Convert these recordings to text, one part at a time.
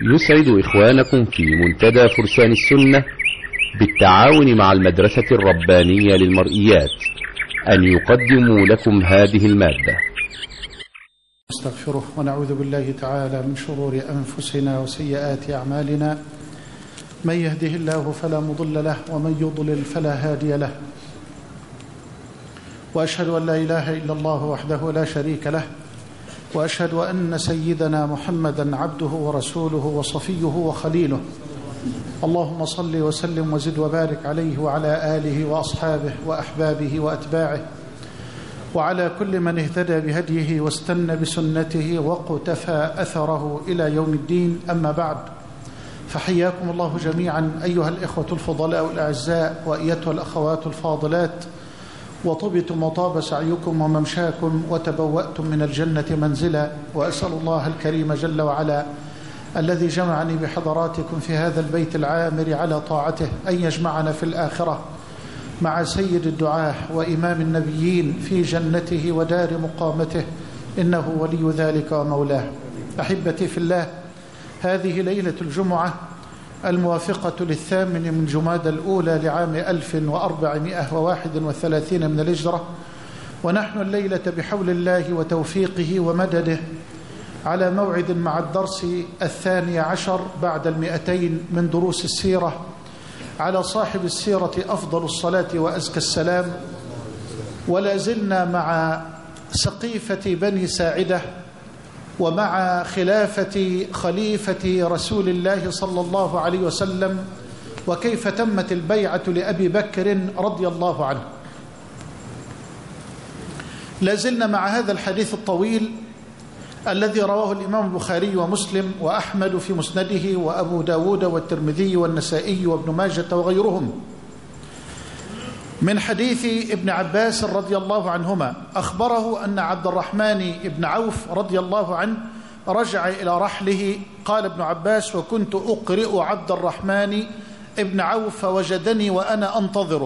يسعد إخوانكم في منتدى فرسان السنة بالتعاون مع المدرسة الربانية للمرئيات أن يقدموا لكم هذه المادة. نستغفره ونعوذ بالله تعالى من شرور أنفسنا وسيئات أعمالنا، من يهده الله فلا مضل له ومن يضلل فلا هادي له، وأشهد أن لا إله إلا الله وحده لا شريك له، وأشهد أن سيدنا محمدا عبده ورسوله وصفيه وخليله. اللهم صل وسلم وزد وبارك عليه وعلى آله وأصحابه وأحبابه وأتباعه وعلى كل من اهتدى بهديه واستنى بسنته واقتفى أثره إلى يوم الدين. أما بعد، فحياكم الله جميعا أيها الإخوة الفضلاء الأعزاء وأيتها الأخوات الفاضلات، وطبتم وطاب سعيكم وممشاكم وتبوأتم من الجنة منزلا، وأسأل الله الكريم جل وعلا الذي جمعني بحضراتكم في هذا البيت العامر على طاعته أن يجمعنا في الآخرة مع سيد الدعاة وإمام النبيين في جنته ودار مقامته، إنه ولي ذلك ومولاه. أحبتي في الله، هذه ليلة الجمعة الموافقة للثامن من جمادى الأولى لعام 1431 من الهجرة، ونحن الليلة بحول الله وتوفيقه ومدده على موعد مع الدرس 12 بعد 200 من دروس السيرة على صاحب السيرة أفضل الصلاة وأزكى السلام. ولا زلنا مع سقيفة بني ساعدة ومع خلافة خليفة رسول الله صلى الله عليه وسلم، وكيف تمت البيعة لأبي بكر رضي الله عنه. لا زلنا مع هذا الحديث الطويل الذي رواه الإمام البخاري ومسلم وأحمد في مسنده وأبو داود والترمذي والنسائي وابن ماجة وغيرهم، من حديث ابن عباس رضي الله عنهما. أخبره أن عبد الرحمن بن عوف رضي الله عنه رجع إلى رحله. قال ابن عباس: وكنت أقرئ عبد الرحمن بن عوف فوجدني وأنا أنتظره،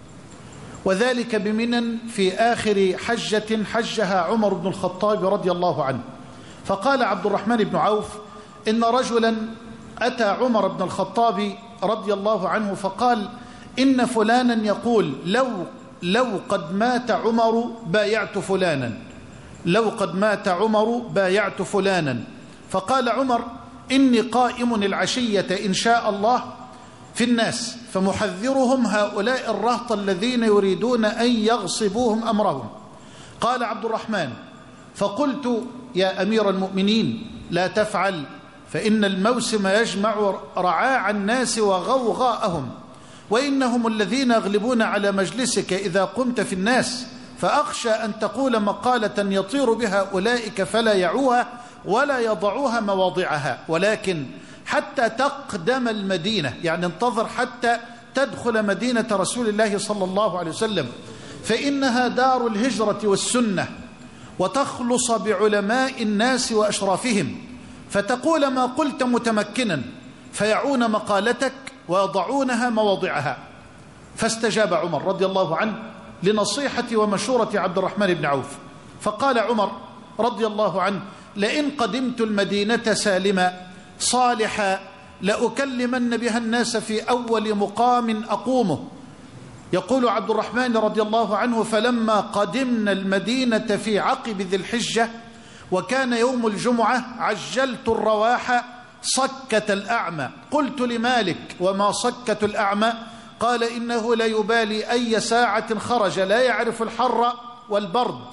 وذلك بمنى في آخر حجة حجها عمر بن الخطاب رضي الله عنه. فقال عبد الرحمن بن عوف: إن رجلا أتى عمر بن الخطاب رضي الله عنه فقال: إن فلانا يقول لو قد مات عمر بايعت فلانا، لو قد مات عمر بايعت فلانا. فقال عمر: إني قائم العشية إن شاء الله في الناس فمحذرهم هؤلاء الرهط الذين يريدون أن يغصبوهم أمرهم. قال عبد الرحمن: فقلت: يا أمير المؤمنين لا تفعل، فإن الموسم يجمع رعاع الناس وغوغاءهم، وإنهم الذين يغلبون على مجلسك إذا قمت في الناس، فأخشى أن تقول مقالة يطير بها أولئك فلا يعوها ولا يضعوها مواضعها، ولكن حتى تقدم المدينة، يعني انتظر حتى تدخل مدينة رسول الله صلى الله عليه وسلم، فإنها دار الهجرة والسنة، وتخلص بعلماء الناس وأشرافهم، فتقول ما قلت متمكنا فيعون مقالتك ويضعونها مواضعها. فاستجاب عمر رضي الله عنه لنصيحة ومشورة عبد الرحمن بن عوف، فقال عمر رضي الله عنه: لئن قدمت المدينة سالما صالحا لأكلمن بها الناس في أول مقام أقومه. يقول عبد الرحمن رضي الله عنه: فلما قدمنا المدينة في عقب ذي الحجة وكان يوم الجمعة عجلت الرواح صكة الأعمى. قلت لمالك: وما صكة الأعمى؟ قال: إنه لا يبالي أي ساعة خرج، لا يعرف الحر والبرد.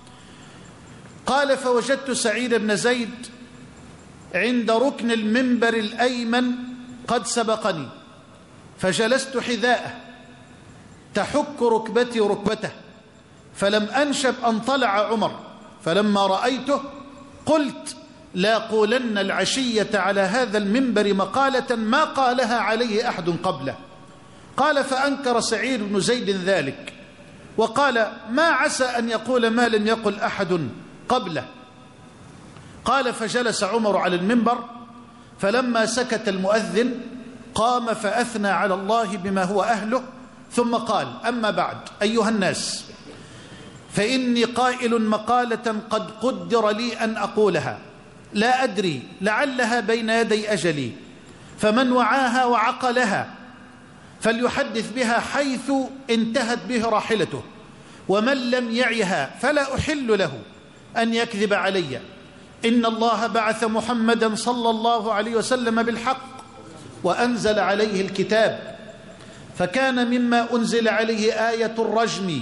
قال: فوجدت سعيد بن زيد عند ركن المنبر الأيمن قد سبقني، فجلست حذاءه تحك ركبتي ركبته، فلم أنشب أن طلع عمر، فلما رأيته قلت: لا قولن العشية على هذا المنبر مقالة ما قالها عليه أحد قبله. قال: فأنكر سعيد بن زيد ذلك وقال: ما عسى أن يقول ما لم يقل أحد قبله. قال: فجلس عمر على المنبر، فلما سكت المؤذن قام فأثنى على الله بما هو أهله، ثم قال: أما بعد أيها الناس، فإني قائل مقالة قد قدر لي أن أقولها، لا أدري لعلها بين يدي أجلي، فمن وعاها وعقلها فليحدث بها حيث انتهت به راحلته، ومن لم يعها فلا أحل له أن يكذب علي. إن الله بعث محمدا صلى الله عليه وسلم بالحق وأنزل عليه الكتاب، فكان مما أنزل عليه آية الرجم،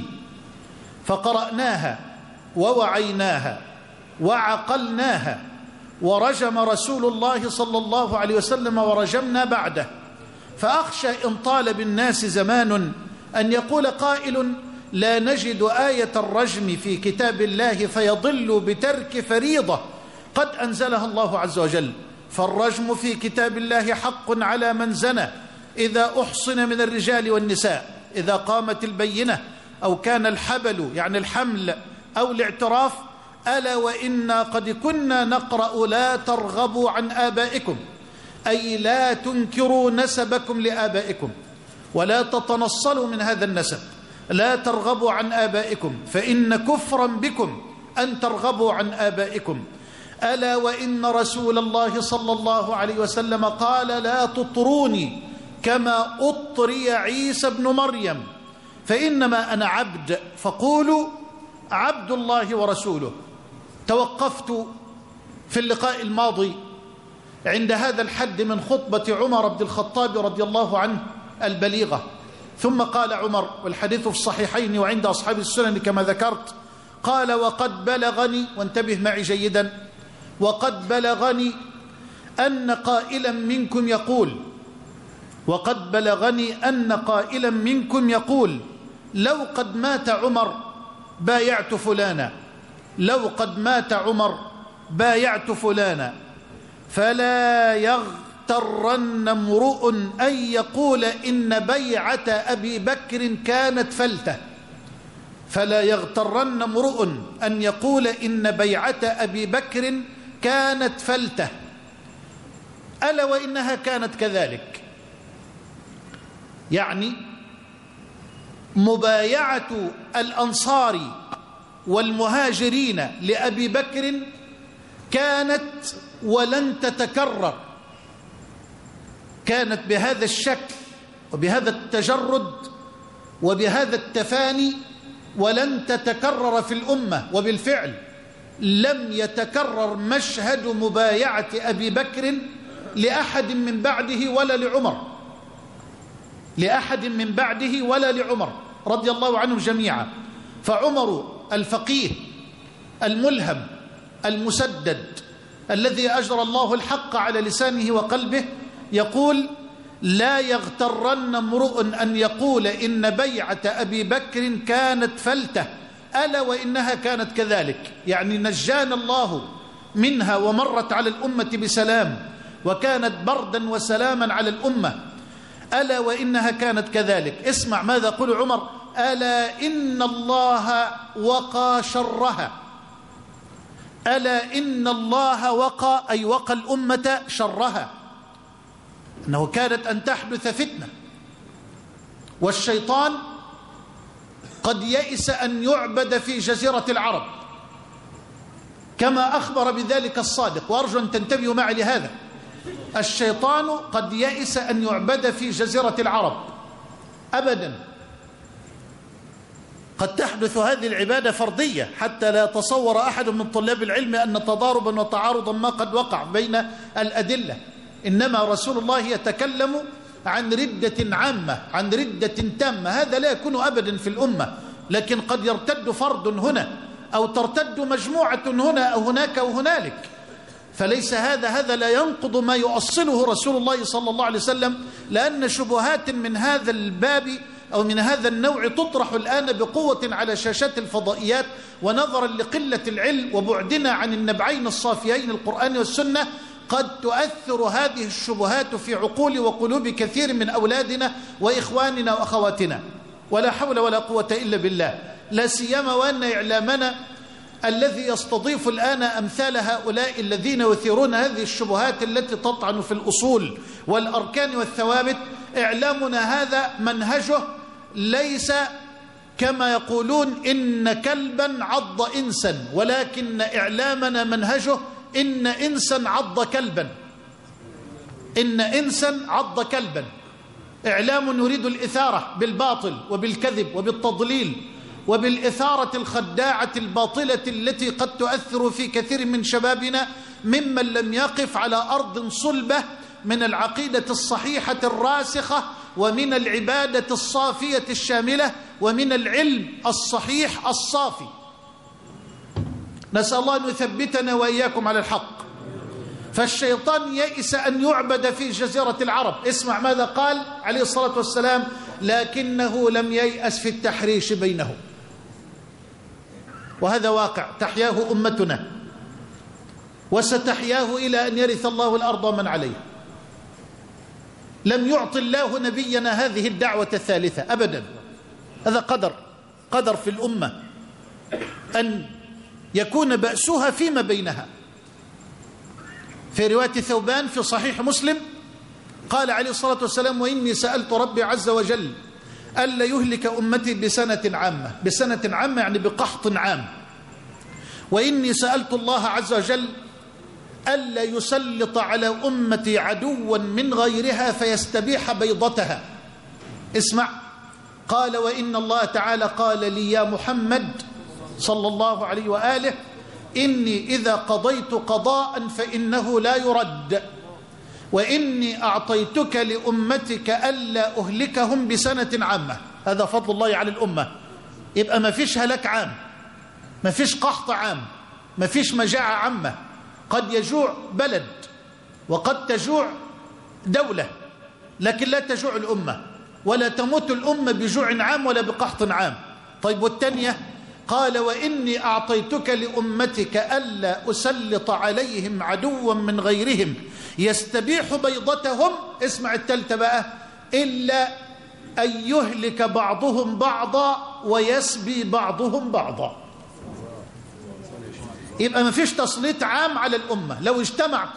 فقرأناها ووعيناها وعقلناها، ورجم رسول الله صلى الله عليه وسلم ورجمنا بعده. فأخشى إن طال بالناس زمان أن يقول قائل لا نجد آية الرجم في كتاب الله فيضل بترك فريضة قد أنزلها الله عز وجل. فالرجم في كتاب الله حق على من زنى إذا أحصن من الرجال والنساء، إذا قامت البينة أو كان الحبل يعني الحمل أو الاعتراف. ألا وإنا قد كنا نقرأ لا ترغبوا عن آبائكم، أي لا تنكروا نسبكم لآبائكم ولا تتنصلوا من هذا النسب، لا ترغبوا عن آبائكم فإن كفرا بكم أن ترغبوا عن آبائكم. ألا وإن رسول الله صلى الله عليه وسلم قال لا تطروني كما أطري عيسى ابن مريم، فإنما أنا عبد فقولوا عبد الله ورسوله. توقفت في اللقاء الماضي عند هذا الحد من خطبة عمر بن الخطاب رضي الله عنه البليغة، ثم قال عمر، والحديث في الصحيحين وعند أصحاب السنن كما ذكرت، قال وقد بلغني، وانتبه معي جيدا، وقد بلغني أن قائلا منكم يقول، وقد بلغني أن قائلا منكم يقول لو قد مات عمر بايعت فلانا، لو قد مات عمر بايعت فلانا، فلا يغترن امرؤ أن يقول إن بيعة أبي بكر كانت فلتة، فلا يغترن امرؤ أن يقول إن بيعة أبي بكر كانت فلتة، ألا وإنها كانت كذلك. يعني مبايعة الأنصار والمهاجرين لأبي بكر كانت ولن تتكرر، كانت بهذا الشكل وبهذا التجرد وبهذا التفاني، ولن تتكرر في الأمة. وبالفعل لم يتكرر مشهد مبايعة أبي بكر لأحد من بعده ولا لعمر، لأحد من بعده ولا لعمر رضي الله عنهم جميعا. فعمر الفقيه الملهم المسدد الذي أجرى الله الحق على لسانه وقلبه يقول لا يغترن امرؤ أن يقول إن بيعة أبي بكر كانت فلتة، ألا وإنها كانت كذلك. يعني نجانا الله منها ومرت على الأمة بسلام، وكانت بردا وسلاما على الأمة، ألا وإنها كانت كذلك. اسمع ماذا يقول عمر: ألا إن الله وقى شرها، ألا إن الله وقى، أي وقى الأمة شرها، أنه كانت أن تحدث فتنة، والشيطان قد يئس أن يعبد في جزيرة العرب كما أخبر بذلك الصادق، وأرجو أن تنتبهوا معي لهذا. الشيطان قد يئس أن يعبد في جزيرة العرب أبدا، قد تحدث هذه العبادة فردية حتى لا يتصور أحد من طلاب العلم أن تضاربا وتعارضا ما قد وقع بين الأدلة، إنما رسول الله يتكلم عن ردة عامة، عن ردة تامة، هذا لا يكون أبدا في الأمة، لكن قد يرتد فرد هنا أو ترتد مجموعة هنا أو هناك أو هنالك، فليس هذا لا ينقض ما يؤصله رسول الله صلى الله عليه وسلم، لأن شبهات من هذا الباب أو من هذا النوع تطرح الآن بقوة على شاشات الفضائيات، ونظرا لقلة العلم وبعدنا عن النبعين الصافيين القرآن والسنة قد تؤثر هذه الشبهات في عقول وقلوب كثير من أولادنا وإخواننا وأخواتنا، ولا حول ولا قوة إلا بالله. لا سيما وأن إعلامنا الذي يستضيف الآن أمثال هؤلاء الذين يثيرون هذه الشبهات التي تطعن في الأصول والأركان والثوابت، إعلامنا هذا منهجه ليس كما يقولون إن كلبا عض إنسا، ولكن إعلامنا منهجه إن إنسا عض كلبا، إن إنسا عض كلبا، إعلام يريد الإثارة بالباطل وبالكذب وبالتضليل وبالإثارة الخداعة الباطلة التي قد تؤثر في كثير من شبابنا ممن لم يقف على أرض صلبة من العقيدة الصحيحة الراسخة ومن العبادة الصافية الشاملة ومن العلم الصحيح الصافي. نسأل الله أن يثبتنا وإياكم على الحق. فالشيطان يئس أن يعبد في جزيرة العرب. اسمع ماذا قال عليه الصلاة والسلام: لكنه لم ييأس في التحريش بينهم. وهذا واقع تحياه أمتنا وستحياه إلى أن يرث الله الأرض ومن عليها. لم يعطي الله نبينا هذه الدعوة الثالثة أبدا. هذا قدر في الأمة أن يكون بأسها فيما بينها. في رواية ثوبان في صحيح مسلم قال عليه الصلاة والسلام: وإني سألت ربي عز وجل ألا يهلك أمتي بسنة عامة. بسنة عامة يعني بقحط عام. وإني سألت الله عز وجل ألا يسلط على أمتي عدوا من غيرها فيستبيح بيضتها. اسمع، قال: وإن الله تعالى قال لي يا محمد صلى الله عليه وآله: إني إذا قضيت قضاء فإنه لا يرد، وإني أعطيتك لأمتك ألا أهلكهم بسنة عامة. هذا فضل الله على الأمة. يبقى ما فيش هلاك عام، ما فيش قحط عام، ما فيش مجاعة عامة. قد يجوع بلد وقد تجوع دولة، لكن لا تجوع الأمة ولا تموت الأمة بجوع عام ولا بقحط عام. طيب والتانية؟ قال: وإني أعطيتك لأمتك ألا أسلط عليهم عدوا من غيرهم يستبيح بيضتهم. اسمع التالتة بقى: إلا أن يهلك بعضهم بعضا ويسبي بعضهم بعضا. يبقى ما فيش تسليط عام على الأمة. لو اجتمع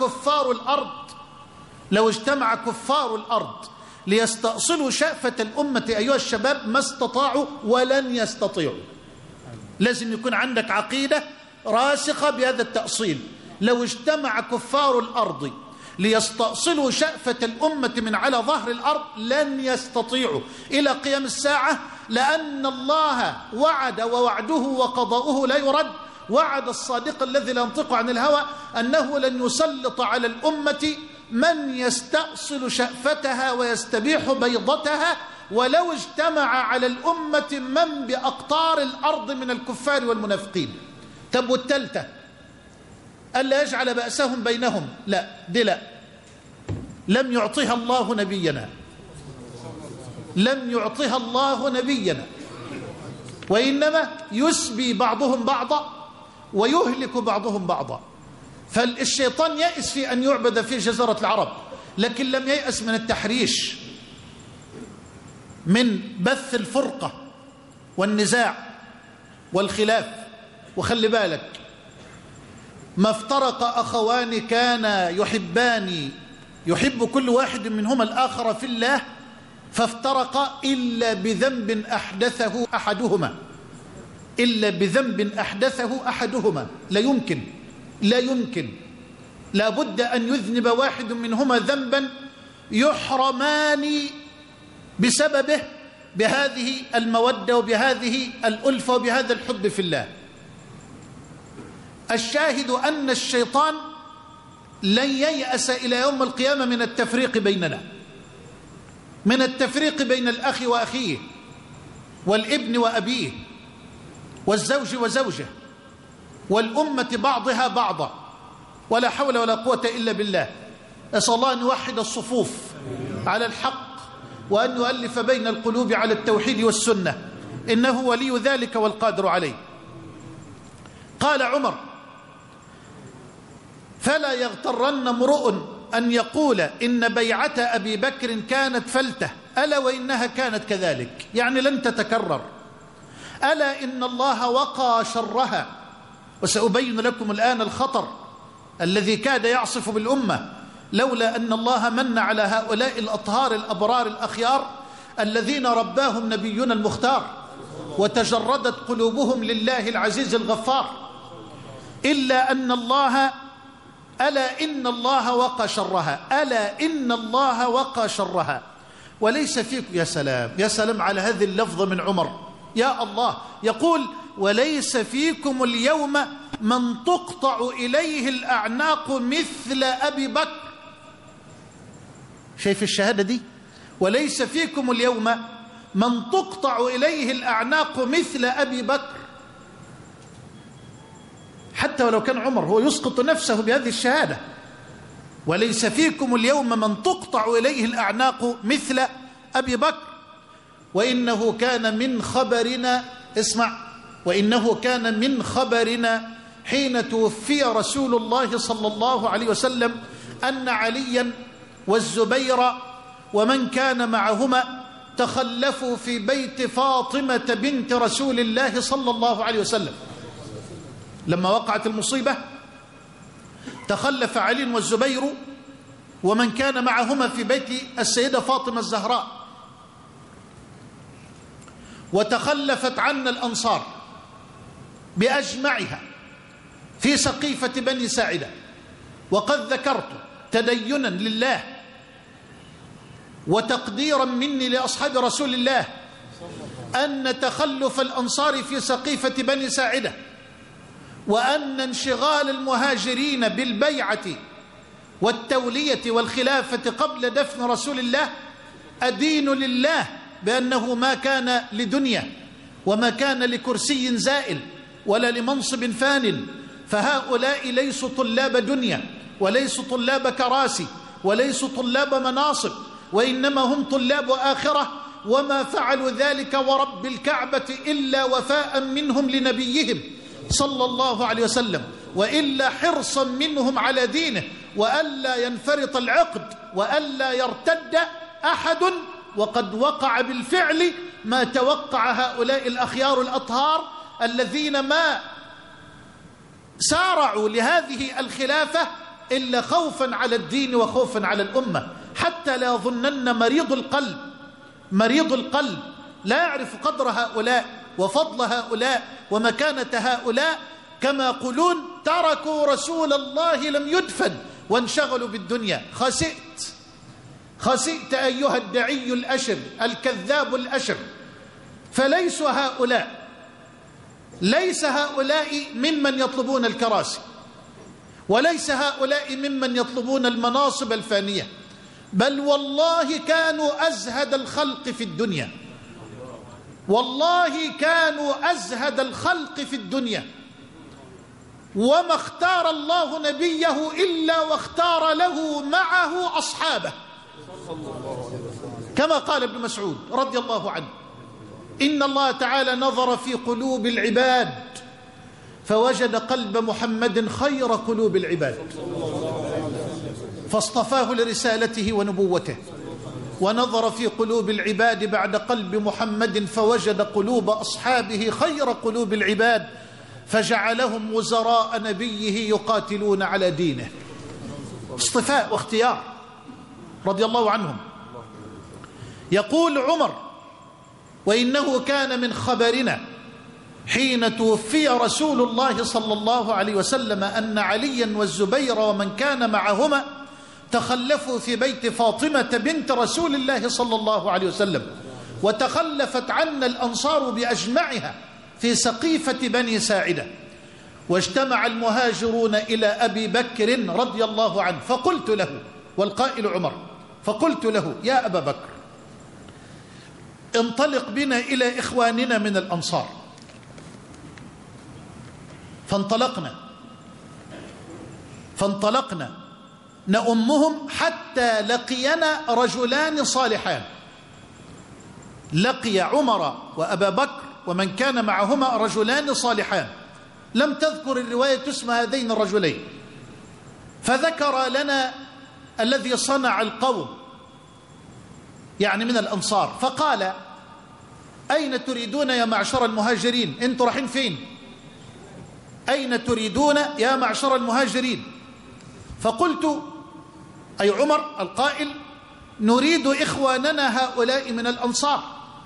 كفار الأرض ليستأصلوا شأفة الأمة أيها الشباب ما استطاعوا ولن يستطيعوا. لازم يكون عندك عقيدة راسخة بهذا التأصيل. لو اجتمع كفار الأرض ليستأصلوا شأفة الأمة من على ظهر الأرض لن يستطيعوا إلى قيام الساعة، لأن الله وعد ووعده وقضاؤه لا يرد. وعد الصادق الذي لا ينطق عن الهوى أنه لن يسلط على الأمة من يستأصل شأفتها ويستبيح بيضتها، ولو اجتمع على الأمة من بأقطار الأرض من الكفار والمنافقين. طب والتالتة؟ ألا يجعل بأسهم بينهم. لا، دي لا، لم يعطيها الله نبينا، لم يعطيها الله نبينا، وإنما يسبي بعضهم بعضا ويهلك بعضهم بعضا. فالشيطان يأس في أن يعبد في جزيرة العرب، لكن لم ييأس من التحريش، من بث الفرقة والنزاع والخلاف. وخلي بالك، ما افترق أخوان كان يحبان يحب كل واحد منهما الآخر في الله فافترقا إلا بذنب أحدثه أحدهما، إلا بذنب أحدثه أحدهما. لا يمكن لا بد أن يذنب واحد منهما ذنبا يحرمان بسببه بهذه المودة وبهذه الألفة وبهذا الحب في الله. الشاهد أن الشيطان لن ييأس إلى يوم القيامة من التفريق بيننا، من التفريق بين الأخ وأخيه والابن وأبيه والزوج وزوجه والأمة بعضها بعضا، ولا حول ولا قوة إلا بالله. أسأل الله أن يوحد الصفوف على الحق وأن يؤلف بين القلوب على التوحيد والسنة، إنه ولي ذلك والقادر عليه. قال عمر: فلا يغترن امرؤ أن يقول إن بيعة أبي بكر كانت فلتة، ألا وإنها كانت كذلك، يعني لن تتكرر. ألا إن الله وقى شرها. وسأبين لكم الآن الخطر الذي كاد يعصف بالأمة لولا أن الله من على هؤلاء الأطهار الأبرار الأخيار الذين رباهم نبينا المختار وتجردت قلوبهم لله العزيز الغفار. إلا أن الله ألا إن الله وقى شرها، ألا إن الله وقى شرها. وليس فيكم، يا سلام يا سلام على هذه اللفظة من عمر، يا الله، يقول وليس فيكم اليوم من تقطع إليه الأعناق مثل أبي بكر. شايف الشهادة دي؟ وليس فيكم اليوم من تقطع إليه الأعناق مثل أبي بكر. حتى ولو كان عمر هو يسقط نفسه بهذه الشهادة، وليس فيكم اليوم من تقطع إليه الأعناق مثل أبي بكر. وإنه كان من خبرنا، اسمع، وإنه كان من خبرنا حين توفي رسول الله صلى الله عليه وسلم أن عليا والزبير ومن كان معهما تخلفوا في بيت فاطمة بنت رسول الله صلى الله عليه وسلم. لما وقعت المصيبة تخلف علي والزبير ومن كان معهما في بيت السيدة فاطمة الزهراء، وتخلفت عنا الأنصار بأجمعها في سقيفة بني ساعدة. وقد ذكرت تدينا لله وتقديرا مني لأصحاب رسول الله أن تخلف الأنصار في سقيفة بني ساعدة وأن انشغال المهاجرين بالبيعة والتولية والخلافة قبل دفن رسول الله أدين لله بأنه ما كان لدنيا وما كان لكرسي زائل ولا لمنصب فان، فهؤلاء ليسوا طلاب دنيا وليسوا طلاب كراسي وليسوا طلاب مناصب، وإنما هم طلاب آخرة، وما فعلوا ذلك ورب الكعبة إلا وفاء منهم لنبيهم صلى الله عليه وسلم، وإلا حرصا منهم على دينه، وألا ينفرط العقد وألا يرتد أحد. وقد وقع بالفعل ما توقع هؤلاء الأخيار الأطهار الذين ما سارعوا لهذه الخلافة إلا خوفا على الدين وخوفا على الأمة، حتى لا يظنن مريض القلب لا يعرف قدر هؤلاء وفضل هؤلاء ومكانة هؤلاء كما يقولون تركوا رسول الله لم يدفن وانشغلوا بالدنيا. خسئت أيها الدعي الأشر الكذاب الأشر. فليسوا هؤلاء، ليس هؤلاء ممن يطلبون الكراسي، وليس هؤلاء ممن يطلبون المناصب الفانية، بل والله كانوا أزهد الخلق في الدنيا، والله كانوا أزهد الخلق في الدنيا. وما اختار الله نبيه إلا واختار له معه أصحابه، كما قال ابن مسعود رضي الله عنه: إن الله تعالى نظر في قلوب العباد فوجد قلب محمد خير قلوب العباد فاصطفاه لرسالته ونبوته، ونظر في قلوب العباد بعد قلب محمد فوجد قلوب أصحابه خير قلوب العباد فجعلهم وزراء نبيه يقاتلون على دينه. اصطفاء واختيار رضي الله عنهم. يقول عمر: وإنه كان من خبرنا حين توفي رسول الله صلى الله عليه وسلم أن عليا والزبير ومن كان معهما تخلفوا في بيت فاطمة بنت رسول الله صلى الله عليه وسلم، وتخلفت عنا الأنصار بأجمعها في سقيفة بني ساعدة، واجتمع المهاجرون إلى أبي بكر رضي الله عنه فقلت له، والقائل عمر، فقلت له: يا أبا بكر، انطلق بنا إلى إخواننا من الأنصار. فانطلقنا نؤمهم حتى لقينا رجلان صالحان. لقي عمر وأبا بكر ومن كان معهما رجلان صالحان، لم تذكر الرواية اسم هذين الرجلين، فذكر لنا الذي صنع القوم يعني من الأنصار، فقال: أين تريدون يا معشر المهاجرين؟ أنتم رايحين فين؟ أين تريدون يا معشر المهاجرين؟ فقلت، أي عمر القائل: نريد إخواننا هؤلاء من الأنصار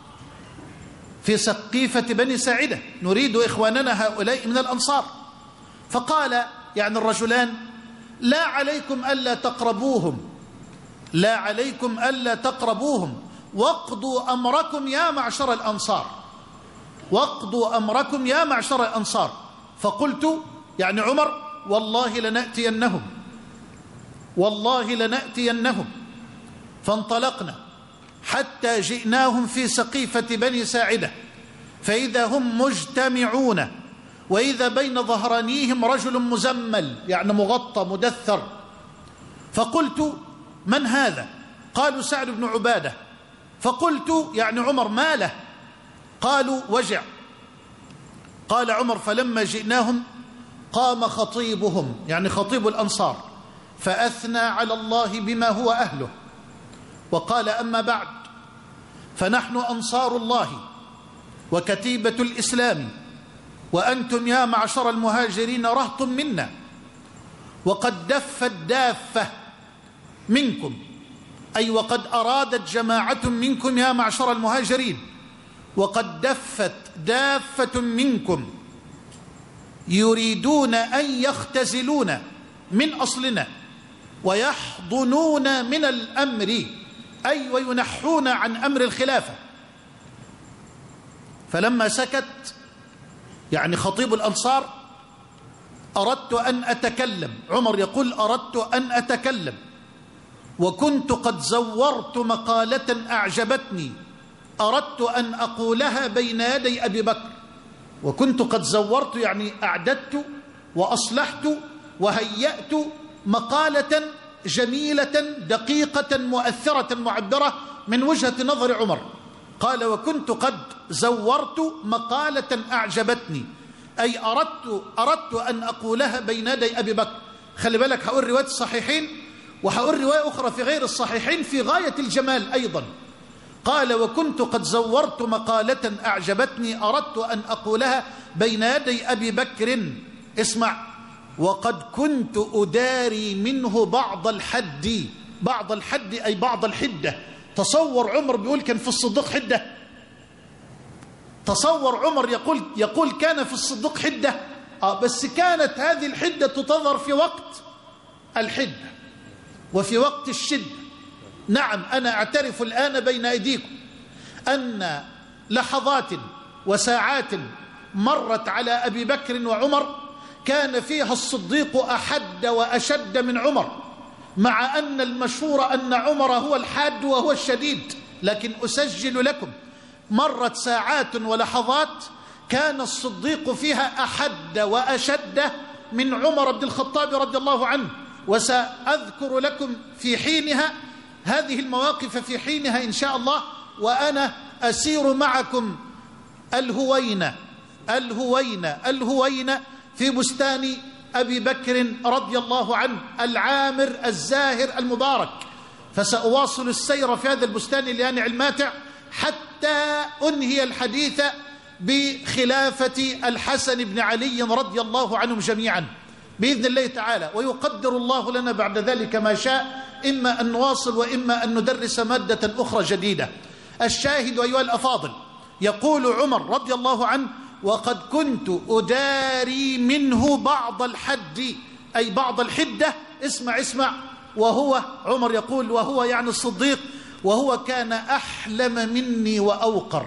في سقيفة بني ساعدة، نريد إخواننا هؤلاء من الأنصار. فقال يعني الرجلان: لا عليكم ألا تقربوهم، لا عليكم ألا تقربوهم، واقضوا أمركم يا معشر الأنصار، واقضوا أمركم يا معشر الأنصار. فقلت يعني عمر والله لنأتينهم، والله لنأتينهم. فانطلقنا حتى جئناهم في سقيفة بني ساعدة، فإذا هم مجتمعون، وإذا بين ظهرانيهم رجل مزمل يعني مغطى مدثر. فقلت من هذا؟ قالوا سعد بن عبادة. فقلت يعني عمر ما له؟ قالوا وجع. قال عمر فلما جئناهم قام خطيبهم يعني خطيب الأنصار فأثنى على الله بما هو أهله، وقال أما بعد، فنحن أنصار الله وكتيبة الإسلام، وأنتم يا معشر المهاجرين رهط منا، وقد دفت دافة منكم، أي وقد أرادت جماعة منكم يا معشر المهاجرين، وقد دفت دافة منكم يريدون أن يختزلون من أصلنا ويحضنون من الأمر، أي وينحون عن أمر الخلافة. فلما سكت يعني خطيب الأنصار أردت أن أتكلم. عمر يقول أردت أن أتكلم، وكنت قد زورت مقالة أعجبتني أردت أن أقولها بين يدي أبي بكر. وكنت قد زورت يعني أعددت وأصلحت وهيأت مقالة جميلة دقيقة مؤثرة معبرة من وجهة نظر عمر. قال وكنت قد زورت مقالة أعجبتني، أي أردت أن أقولها بين يدي أبي بكر. خلي بالك، هقول رواية الصحيحين وهقول رواية أخرى في غير الصحيحين في غاية الجمال أيضا. قال وكنت قد زورت مقالة أعجبتني أردت أن أقولها بين يدي أبي بكر. اسمع، وقد كنت أداري منه بعض الحد. بعض الحد أي بعض الحدة. تصور عمر بيقول كان في الصديق حدة. تصور عمر يقول كان في الصديق حدة. بس كانت هذه الحدة تظهر في وقت الحدة وفي وقت الشدة. نعم، أنا أعترف الآن بين أيديكم أن لحظات وساعات مرت على أبي بكر وعمر كان فيها الصديق أحد وأشد من عمر، مع أن المشهور أن عمر هو الحاد وهو الشديد. لكن أسجل لكم مرت ساعات ولحظات كان الصديق فيها أحد وأشد من عمر بن الخطاب رضي الله عنه. وسأذكر لكم في حينها هذه المواقف في حينها إن شاء الله، وأنا أسير معكم الهوينة في بستان أبي بكر رضي الله عنه العامر الزاهر المبارك. فسأواصل السير في هذا البستان اليانع الماتع حتى أنهي الحديث بخلافة الحسن بن علي رضي الله عنهم جميعا بإذن الله تعالى. ويقدر الله لنا بعد ذلك ما شاء، إما أن نواصل وإما أن ندرس مادة أخرى جديدة. الشاهد أيها الأفاضل، يقول عمر رضي الله عنه وقد كنت أداري منه بعض الحد أي بعض الحدة. اسمع، وهو عمر يقول وهو يعني الصديق، وهو كان أحلم مني وأوقر.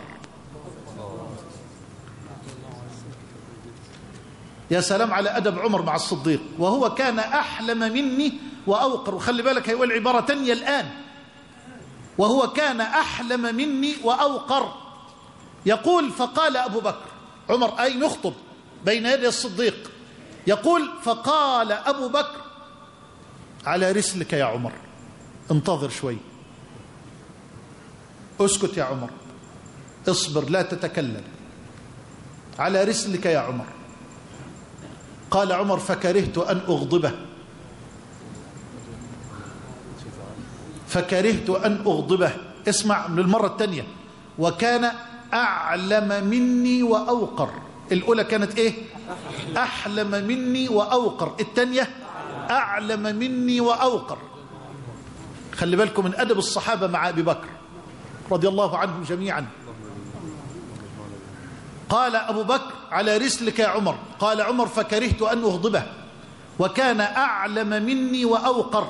يا سلام على أدب عمر مع الصديق، وهو كان أحلم مني وأوقر. وخلي بالك هيقول عبارة تانية الآن، وهو كان أحلم مني وأوقر. يقول فقال أبو بكر، عمر أي نخطب بين يدي الصديق، يقول فقال أبو بكر على رسلك يا عمر، انتظر شوي، اسكت يا عمر، اصبر لا تتكلم، على رسلك يا عمر. قال عمر فكرهت أن أغضبه، فكرهت أن أغضبه. اسمع من المرة الثانية، وكان أعلم مني وأوقر. الأولى كانت إيه؟ أحلم مني وأوقر. الثانية أعلم مني وأوقر. خلي بالكم من أدب الصحابة مع أبي بكر رضي الله عنهم جميعا. قال أبو بكر على رسلك يا عمر. قال عمر فكرهت أن أغضبه، وكان أعلم مني وأوقر.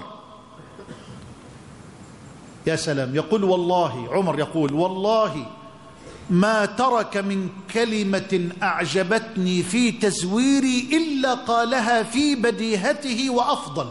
يا سلام. يقول والله، عمر يقول والله ما ترك من كلمة أعجبتني في تزويري إلا قالها في بديهته وأفضل.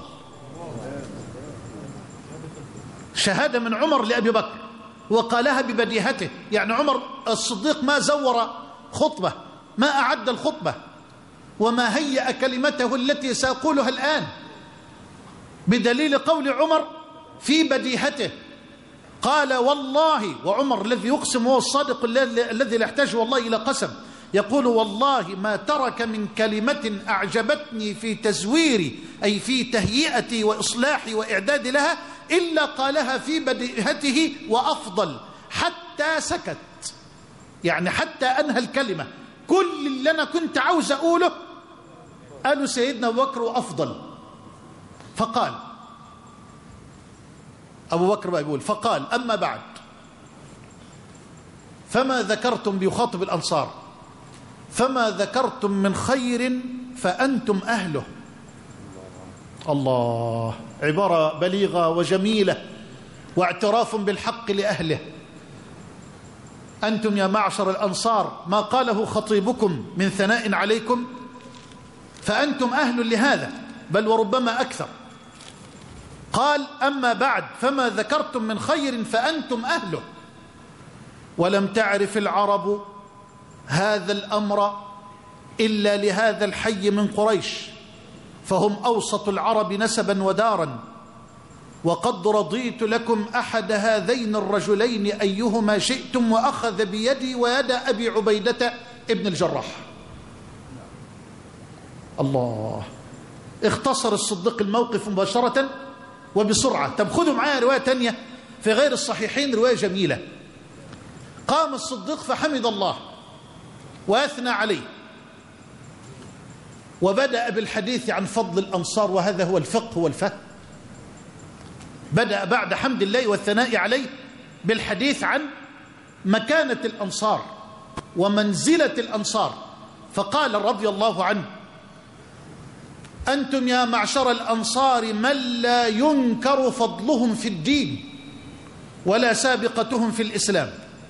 شهادة من عمر لأبي بكر وقالها ببديهته. يعني عمر الصديق ما زور خطبة، ما أعد الخطبة، وما هيأ كلمته التي سأقولها الآن، بدليل قول عمر في بديهته. قال والله، وعمر الذي يقسم هو الصادق الذي لا يحتاج والله إلى قسم، يقول والله ما ترك من كلمة أعجبتني في تزويري، أي في تهيئتي وإصلاحي وإعدادي لها، إلا قالها في بديهته وأفضل، حتى سكت. يعني حتى أنهى الكلمة، كل اللي أنا كنت عاوز أقوله قالوا سيدنا أبو بكر وأفضل. فقال أبو بكر بقى يقول فقال أما بعد فما ذكرتم، بيخاطب الأنصار، فما ذكرتم من خير فأنتم أهله. الله، عبارة بليغة وجميلة واعتراف بالحق لأهله. أنتم يا معشر الأنصار ما قاله خطيبكم من ثناء عليكم، فأنتم أهل لهذا، بل وربما أكثر. قال أما بعد فما ذكرتم من خير فأنتم أهله. ولم تعرف العرب هذا الأمر إلا لهذا الحي من قريش، فهم أوسط العرب نسبا ودارا، وقد رضيت لكم أحد هذين الرجلين أيهما شئتم، وأخذ بيدي ويد أبي عبيدة ابن الجراح. الله، اختصر الصديق الموقف مباشرة وبسرعة. طب خذوا معايا رواية تانية في غير الصحيحين، رواية جميلة. قام الصديق فحمد الله وأثنى عليه، وبدأ بالحديث عن فضل الأنصار، وهذا هو الفقه والفهم. بدأ بعد حمد الله والثناء عليه بالحديث عن مكانة الأنصار ومنزلة الأنصار. فقال رضي الله عنه أنتم يا معشر الأنصار من لا ينكر فضلهم في الدين ولا سابقتهم في الإسلام.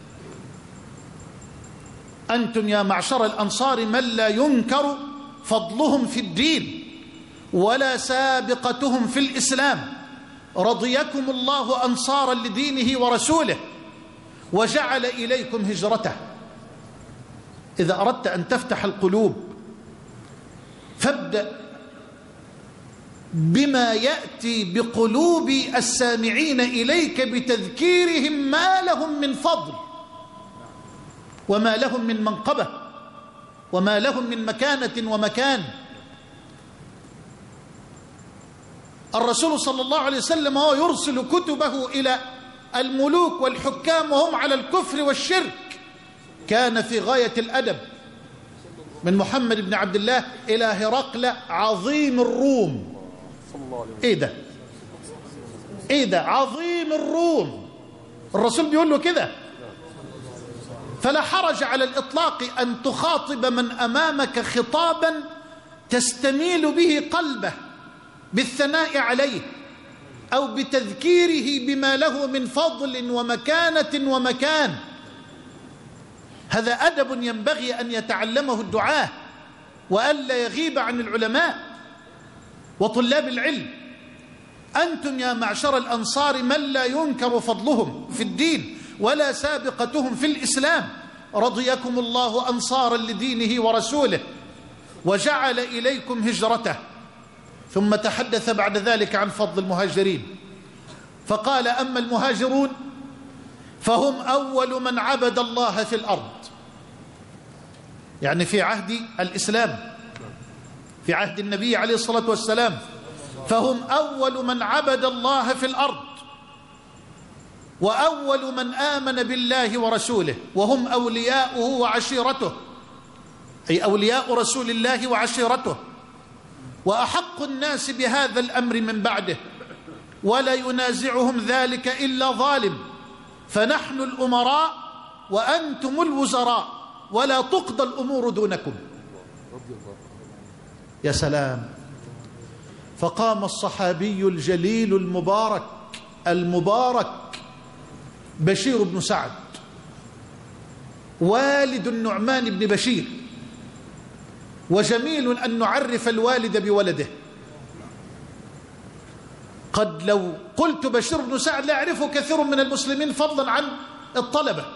أنتم يا معشر الأنصار من لا ينكر فضلهم في الدين ولا سابقتهم في الإسلام، رضيكم الله أنصارا لدينه ورسوله وجعل إليكم هجرته. إذا أردت أن تفتح القلوب فابدأ بما يأتي بقلوب السامعين إليك بتذكيرهم ما لهم من فضل وما لهم من منقبة وما لهم من مكانة ومكان. الرسول صلى الله عليه وسلم هو يرسل كتبه إلى الملوك والحكام وهم على الكفر والشرك، كان في غاية الأدب، من محمد بن عبد الله إلى هرقل عظيم الروم. إيه ده عظيم الروم، الرسول بيقول له كده. فلا حرج على الإطلاق أن تخاطب من أمامك خطابا تستميل به قلبه بالثناء عليه أو بتذكيره بما له من فضل ومكانة ومكان. هذا أدب ينبغي أن يتعلمه الدعاة، وألا يغيب عن العلماء وطلاب العلم. أنتم يا معشر الأنصار من لا ينكر فضلهم في الدين ولا سابقتهم في الإسلام، رضيكم الله أنصارا لدينه ورسوله وجعل إليكم هجرته. ثم تحدث بعد ذلك عن فضل المهاجرين، فقال أما المهاجرون فهم أول من عبد الله في الأرض، يعني في عهد الإسلام، في عهد النبي عليه الصلاة والسلام، فهم أول من عبد الله في الأرض وأول من آمن بالله ورسوله، وهم أولياؤه وعشيرته، أي أولياء رسول الله وعشيرته، وأحق الناس بهذا الأمر من بعده، ولا ينازعهم ذلك إلا ظالم، فنحن الأمراء وأنتم الوزراء ولا تقضى الأمور دونكم. يا سلام، فقام الصحابي الجليل المبارك بشير بن سعد والد النعمان بن بشير، وجميل أن نعرف الوالد بولده. قد لو قلت بشير بن سعد لا يعرفه كثير من المسلمين فضلا عن الطلبة،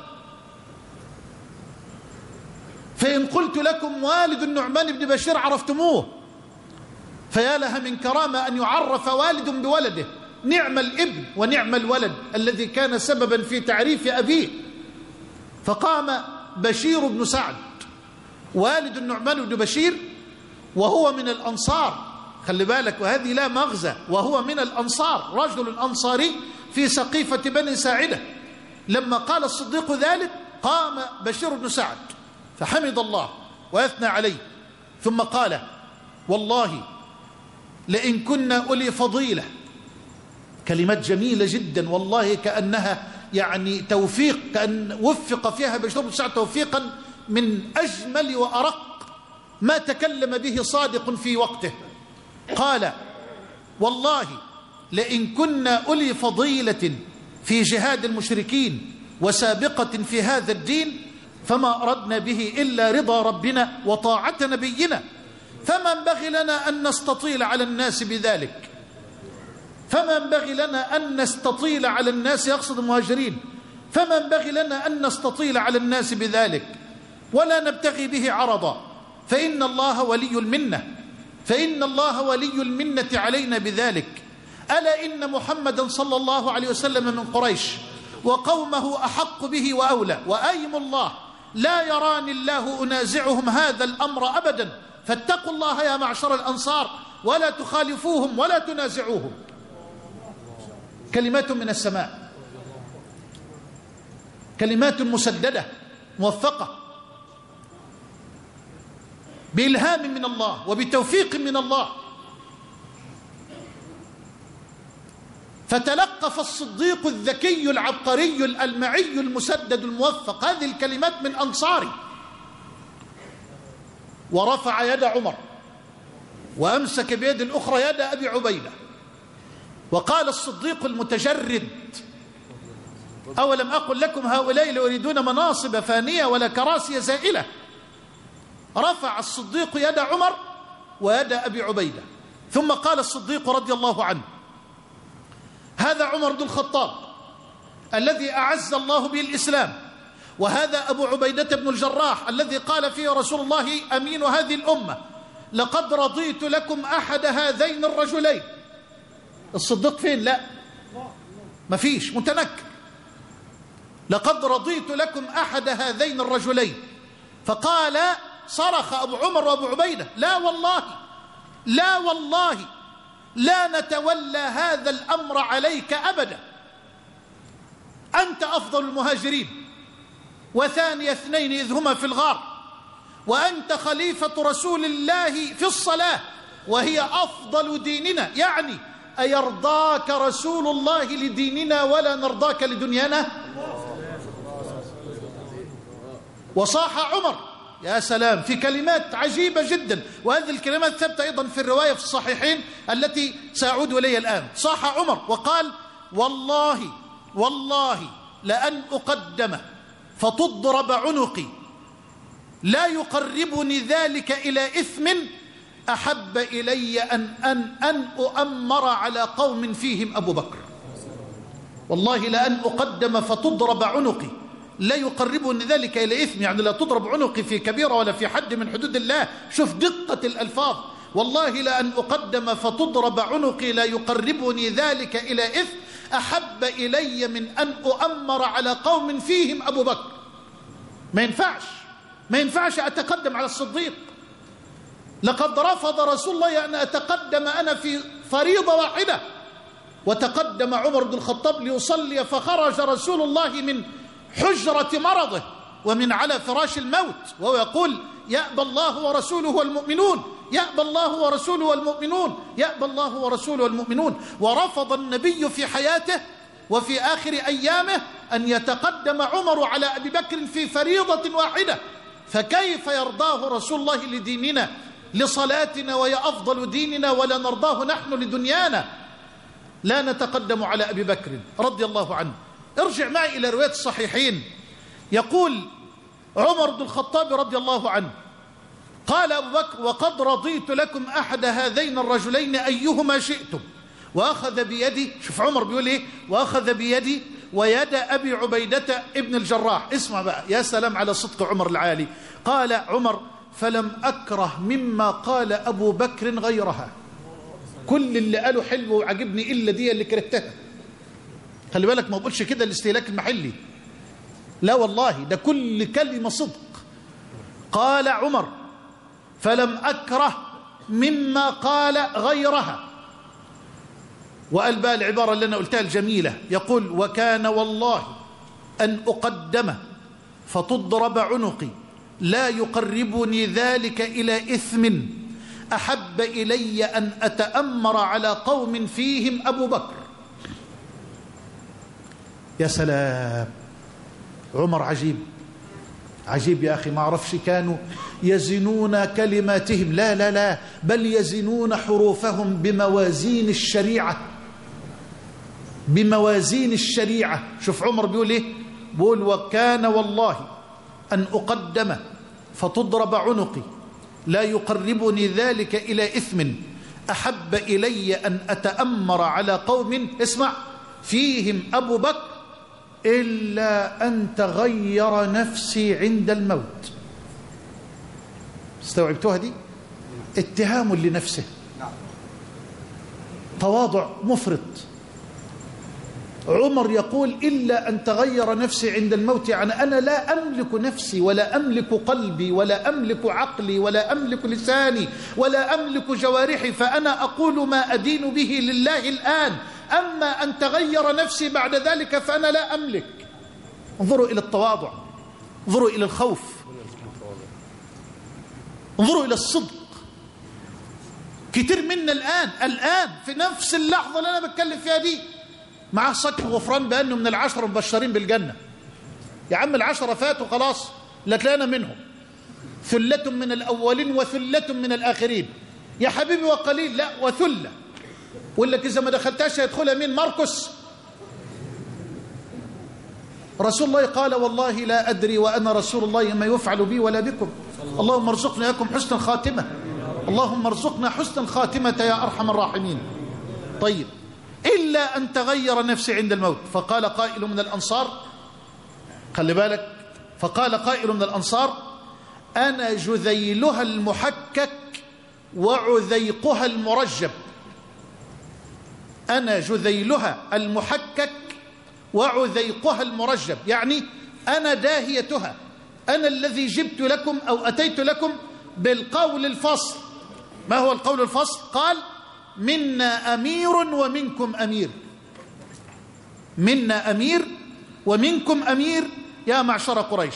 فإن قلت لكم والد النعمان بن بشير عرفتموه، فيا لها من كرامة أن يعرف والد بولده. نعم الابن ونعم الولد الذي كان سببا في تعريف أبيه. فقام بشير بن سعد والد النعمان بن بشير وهو من الأنصار، خلي بالك وهذه لا مغزى، وهو من الأنصار، رجل أنصاري في سقيفة بني ساعدة. لما قال الصديق ذلك قام بشير بن سعد فحمد الله ويثنى عليه، ثم قال: والله لئن كنا أولي فضيلة. كلمات جميلة جدا والله، كأنها يعني توفيق، كأن وفق فيها بشير بن سعد توفيقا من أجمل وأرق ما تكلم به صادق في وقته. قال: والله لئن كنا أولي فضيلة في جهاد المشركين وسابقة في هذا الدين فما أردنا به إلا رضا ربنا وطاعة نبينا، فما ينبغي لنا أن نستطيل على الناس بذلك، فما ينبغي لنا أن نستطيل على الناس، يقصد المهاجرين، فما ينبغي لنا أن نستطيل على الناس بذلك ولا نبتغي به عرضا، فإن الله ولي المنة، فإن الله ولي المنة علينا بذلك. ألا إن محمدا صلى الله عليه وسلم من قريش وقومه أحق به وأولى، وأيم الله لا يراني الله أنازعهم هذا الأمر أبدا، فاتقوا الله يا معشر الأنصار ولا تخالفوهم ولا تنازعوهم. كلمات من السماء، كلمات مسددة موفقة بإلهام من الله وبتوفيق من الله. فتلقف الصديق الذكي العبقري الألمعي المسدد الموفق هذه الكلمات من أنصاري، ورفع يد عمر وأمسك بيد الأخرى يد أبي عبيدة، وقال الصديق المتجرد: أولم أقل لكم هؤلاء لا يريدون مناصب فانية ولا كراسي زائلة. رفع الصديق يد عمر ويد أبي عبيدة، ثم قال الصديق رضي الله عنه: هذا عمر بن الخطاب الذي أعز الله به الإسلام، وهذا أبو عبيدة بن الجراح الذي قال فيه رسول الله أمين هذه الأمة: لقد رضيت لكم أحد هذين الرجلين. الصديق فين؟ لا ما فيش، متنكر. لقد رضيت لكم أحد هذين الرجلين. فقال صرخ أبو عمر وأبو عبيدة: لا والله، لا والله لا نتولى هذا الأمر عليك أبدا، أنت أفضل المهاجرين وثاني اثنين إذ هما في الغار، وأنت خليفة رسول الله في الصلاة وهي أفضل ديننا. يعني أيرضاك رسول الله لديننا ولا نرضاك لدنيانا؟ وصاح عمر يا سلام في كلمات عجيبة جدا، وهذه الكلمات ثبت أيضا في الرواية في الصحيحين التي سأعود إليها الآن. صاح عمر وقال: والله والله لأن أقدم فتضرب عنقي لا يقربني ذلك إلى إثم أحب إلي أن أؤمر على قوم فيهم أبو بكر. والله لأن أقدم فتضرب عنقي لا يقربني ذلك إلى إثم، يعني لا تضرب عنقي في كبيرة ولا في حد من حدود الله. شوف دقة الألفاظ، والله لأن أقدم فتضرب عنقي لا يقربني ذلك إلى إثم أحب إلي من أن أؤمر على قوم فيهم أبو بكر. ما ينفعش أتقدم على الصديق. لقد رفض رسول الله أن أتقدم أنا في فريضة واحدة، وتقدم عمر بن الخطاب ليصلي، فخرج رسول الله من حجرة مرضه ومن على فراش الموت وهو يقول: يأبى الله ورسوله والمؤمنون، يأبى الله ورسوله والمؤمنون، يأبى الله ورسوله والمؤمنون. ورفض النبي في حياته وفي آخر أيامه أن يتقدم عمر على أبي بكر في فريضة واحدة، فكيف يرضاه رسول الله لديننا لصلاتنا وهي أفضل ديننا، ولا نرضاه نحن لدنيانا. لا نتقدم على أبي بكر رضي الله عنه. ارجع معي إلى رواية الصحيحين. يقول عمر بن الخطاب رضي الله عنه قال أبو بكر: وقد رضيت لكم أحد هذين الرجلين أيهما شئتم. وأخذ بيدي، شوف عمر بيقول إيه، وأخذ بيدي ويد أبي عبيدة ابن الجراح. اسمع بقى، يا سلام على صدق عمر العالي. قال عمر: فلم أكره مما قال أبو بكر غيرها. كل اللي قاله حلو وعجبني إلا دي اللي كرهتها. خلي بالك، ما بقولش كده الاستهلاك المحلي، لا والله، ده كل كلمة صدق. قال عمر: فلم أكره مما قال غيرها. وقال بقى العبارة اللي أنا قلتها الجميلة، يقول: وكان والله أن أقدم فتضرب عنقي لا يقربني ذلك إلى إثم أحب إلي أن أتأمر على قوم فيهم أبو بكر. يا سلام، عمر عجيب عجيب يا أخي. ما أعرفش كانوا يزنون كلماتهم، لا لا لا، بل يزنون حروفهم بموازين الشريعة، بموازين الشريعة. شوف عمر بيقول إيه، بيقول: وكان والله أن أقدم فتضرب عنقي لا يقربني ذلك إلى إثم أحب إلي أن أتأمر على قوم، اسمع، فيهم أبو بكر إلا أن تغير نفسي عند الموت. استوعبتوها دي؟ اتهام لنفسه، تواضع مفرط. عمر يقول: إلا أن تغير نفسي عند الموت، يعني أنا لا أملك نفسي ولا أملك قلبي ولا أملك عقلي ولا أملك لساني ولا أملك جوارحي، فأنا أقول ما أدين به لله الآن، أما أن تغير نفسي بعد ذلك فأنا لا أملك. انظروا إلى التواضع، انظروا إلى الخوف، انظروا إلى الصدق. كتير منا الآن في نفس اللحظة اللي أنا بتكلم فيها دي معاه صك غفران بأنه من 10 مبشرين بالجنة. يا عم 10 فاتوا خلاص، لا تلاقينا منهم، ثلة من الأولين وثلة من الآخرين. يا حبيبي وقليل، لا وثلة. وإلا إذا ما دخلتهاش هيدخلها مين؟ مرقس. رسول الله قال: والله لا أدري وأنا رسول الله ما يفعل بي ولا بكم، اللهم ارزقنا إياكم حسن الخاتمة، اللهم ارزقنا حسن الخاتمة يا أرحم الراحمين. طيب، إلا أن تغير نفسي عند الموت. فقال قائل من الأنصار، خلي بالك، فقال قائل من الأنصار: أنا جذيلها المحكك وعذيقها المرجب. أنا جذيلها المحكك وعذيقها المرجب، يعني أنا داهيتها، أنا الذي جبت لكم أو أتيت لكم بالقول الفصل. ما هو القول الفصل؟ قال: منا أمير ومنكم أمير، منا أمير ومنكم أمير يا معشر قريش.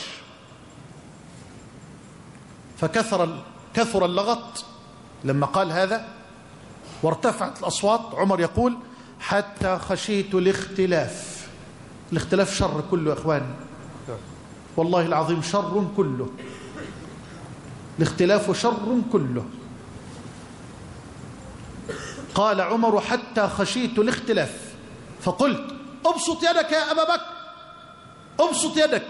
فكثر اللغط لما قال هذا وارتفعت الأصوات. عمر يقول: حتى خشيت الاختلاف. الاختلاف شر كله يا إخواني، والله العظيم شر كله، الاختلاف شر كله. قال عمر: حتى خشيت الاختلاف فقلت: ابسط يدك يا أبا بكر، ابسط يدك.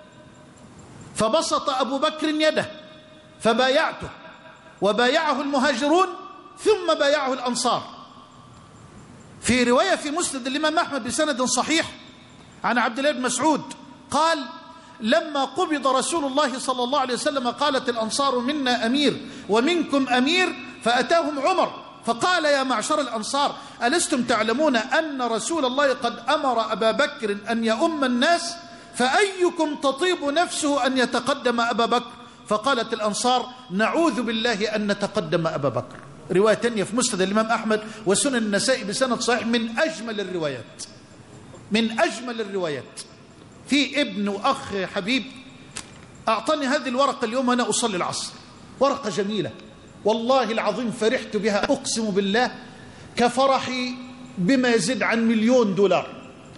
فبسط أبو بكر يده فبايعته، وبايعه المهاجرون ثم بايعه الأنصار. في رواية في مسند الإمام أحمد بسند صحيح عن عبد الله بن مسعود قال: لما قبض رسول الله صلى الله عليه وسلم قالت الأنصار: منا أمير ومنكم أمير. فأتاهم عمر فقال: يا معشر الأنصار، ألستم تعلمون أن رسول الله قد أمر أبا بكر أن يؤم الناس؟ فأيكم تطيب نفسه أن يتقدم أبا بكر؟ فقالت الأنصار: نعوذ بالله أن نتقدم أبا بكر. رواية تانية في مسند الإمام أحمد وسنن النسائي بسند صحيح، من أجمل الروايات، من أجمل الروايات. في ابن وأخ حبيب أعطاني هذه الورقة اليوم وأنا أصلي العصر، ورقة جميلة والله العظيم، فرحت بها أقسم بالله كفرحي بما يزيد عن $1,000,000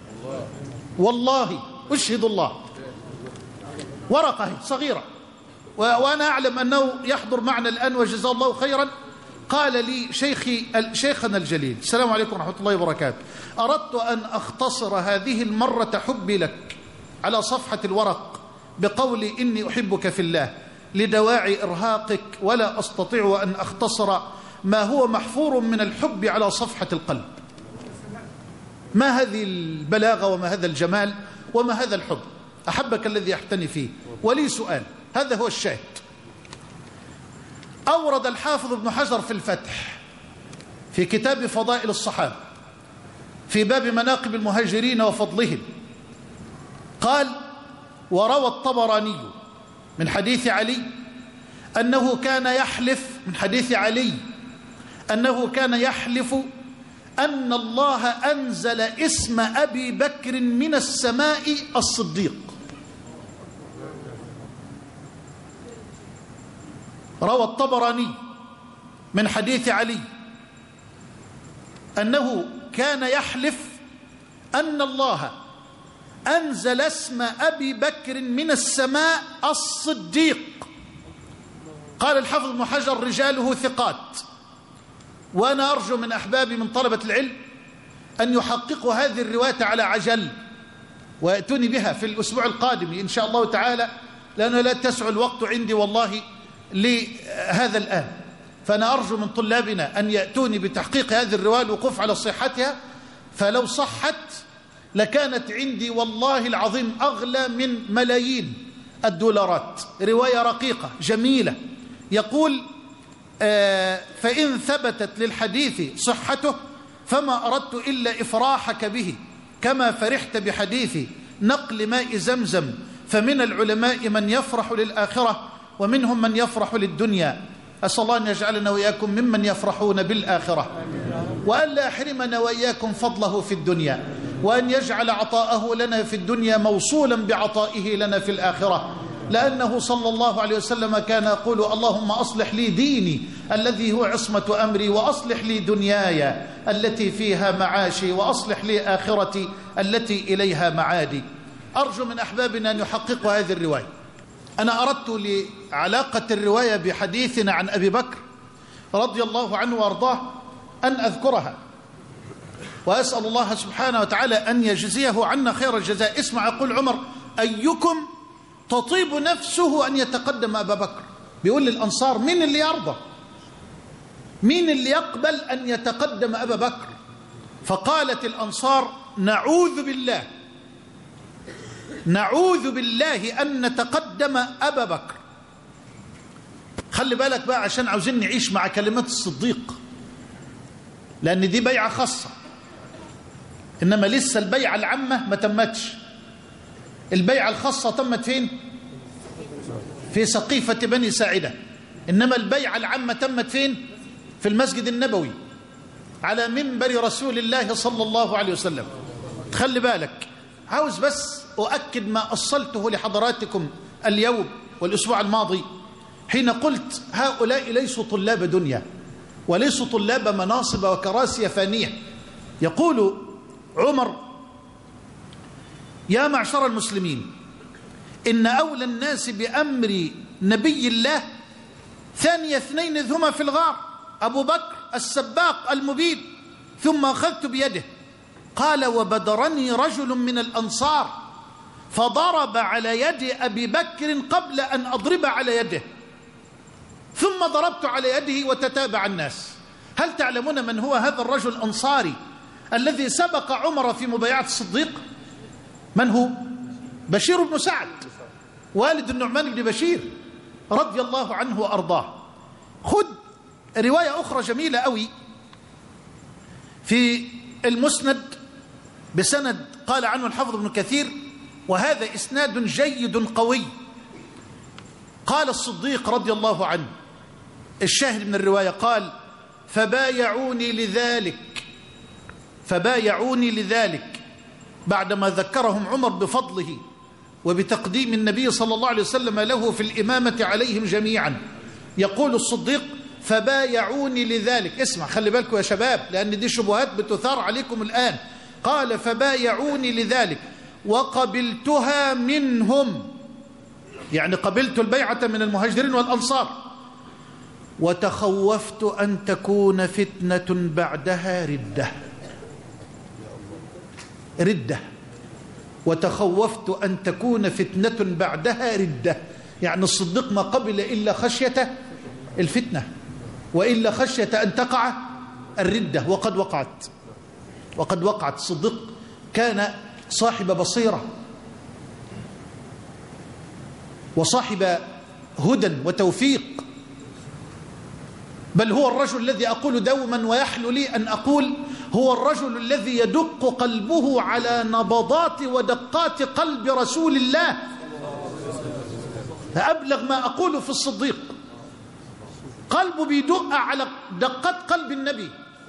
والله أشهد الله. ورقة صغيرة وأنا أعلم أنه يحضر معنا الآن وجزاه الله خيرا، قال لي شيخنا الجليل السلام عليكم ورحمة الله وبركاته، أردت أن أختصر هذه المرة حبي لك على صفحة الورق بقولي إني أحبك في الله لدواعي إرهاقك، ولا أستطيع أن أختصر ما هو محفور من الحب على صفحة القلب. ما هذه البلاغة وما هذا الجمال وما هذا الحب، أحبك الذي يحتني فيه. ولي سؤال، هذا هو الشاهد. أورد الحافظ ابن حجر في الفتح في كتاب فضائل الصحابة في باب مناقب المهاجرين وفضلهم، قال: وروى الطبراني من حديث علي أنه كان يحلف، من حديث علي أنه كان يحلف أن الله أنزل اسم أبي بكر من السماء الصديق. روى الطبراني من حديث علي أنه كان يحلف أن الله أنزل اسم أبي بكر من السماء الصديق. قال الحافظ ابن حجر: رجاله ثقات، وأنا أرجو من أحبابي من طلبة العلم أن يحققوا هذه الرواية على عجل ويأتوني بها في الأسبوع القادم إن شاء الله تعالى، لأنه لا تسع الوقت عندي والله لهذا الآن. فأنا أرجو من طلابنا أن يأتوني بتحقيق هذه الرواية الوقوف على صحتها، فلو صحت لكانت عندي والله العظيم أغلى من ملايين الدولارات. رواية رقيقة جميلة، يقول: فإن ثبتت للحديث صحته فما أردت إلا إفراحك به كما فرحت بحديث نقل ماء زمزم، فمن العلماء من يفرح للآخرة ومنهم من يفرح للدنيا. أسأل الله أن يجعلنا وإياكم ممن يفرحون بالآخرة، وأن لا يحرمنا وإياكم فضله في الدنيا، وأن يجعل عطاءه لنا في الدنيا موصولا بعطائه لنا في الآخرة، لأنه صلى الله عليه وسلم كان يقول: اللهم أصلح لي ديني الذي هو عصمة أمري، وأصلح لي دنياي التي فيها معاشي، وأصلح لي آخرتي التي إليها معادي. أرجو من أحبابنا أن يحققوا هذه الرواية. أنا أردت لعلاقة الرواية بحديثنا عن أبي بكر رضي الله عنه وأرضاه أن أذكرها، وأسأل الله سبحانه وتعالى أن يجزيه عنا خير الجزاء. اسمع، يقول عمر: أيكم تطيب نفسه أن يتقدم أبا بكر؟ بيقول للأنصار: مين اللي يرضى، مين اللي يقبل أن يتقدم أبا بكر؟ فقالت الأنصار: نعوذ بالله، نعوذ بالله أن نتقدم أبا بكر. خلي بالك بقى، عشان عاوزين نعيش مع كلمات الصديق، لأن دي بيعة خاصة، إنما لسه البيعة العامة ما تمتش. البيعة الخاصة تمت فين؟ في سقيفة بني ساعدة. إنما البيعة العامة تمت فين؟ في المسجد النبوي على منبر رسول الله صلى الله عليه وسلم. خلي بالك، عاوز بس أؤكد ما أصلته لحضراتكم اليوم والأسبوع الماضي حين قلت: هؤلاء ليسوا طلاب دنيا وليسوا طلاب مناصب وكراسي فانية. يقول عمر: يا معشر المسلمين، إن أولى الناس بأمر نبي الله ثاني اثنين إذ هما في الغار، أبو بكر السباق المبين، ثم أخذت بيده. قال: وبدرني رجل من الأنصار فضرب على يد أبي بكر قبل أن أضرب على يده، ثم ضربت على يده وتتابع الناس. هل تعلمون من هو هذا الرجل الأنصاري الذي سبق عمر في مبايعة الصديق؟ من هو؟ بشير بن سعد، والد النعمان بن بشير رضي الله عنه وأرضاه. خذ رواية أخرى جميلة أوي في المسند بسند قال عنه الحافظ ابن كثير، وهذا إسناد جيد قوي. قال الصديق رضي الله عنه، الشاهد من الرواية، قال: فبايعوني لذلك بعدما ذكرهم عمر بفضله وبتقديم النبي صلى الله عليه وسلم له في الإمامة عليهم جميعا. يقول الصديق: فبايعوني لذلك. اسمع، خلي بالكم يا شباب، لأن دي شبهات بتثار عليكم الآن. قال: فبايعوني لذلك وقبلتها منهم. يعني قبلت البيعة من المهاجرين والأنصار، وتخوفت أن تكون فتنة بعدها ردة، وتخوفت أن تكون فتنة بعدها ردة. يعني الصديق ما قبل إلا خشية الفتنة، وإلا خشية أن تقع الردة، وقد وقعت. الصديق كان صاحب بصيرة وصاحب هدى وتوفيق، بل هو الرجل الذي أقول دوما ويحلو لي أن أقول هو الرجل الذي يدق قلبه على نبضات ودقات قلب رسول الله. أبلغ ما أقول في الصديق، قلبه بيدق على دقات قلب النبي،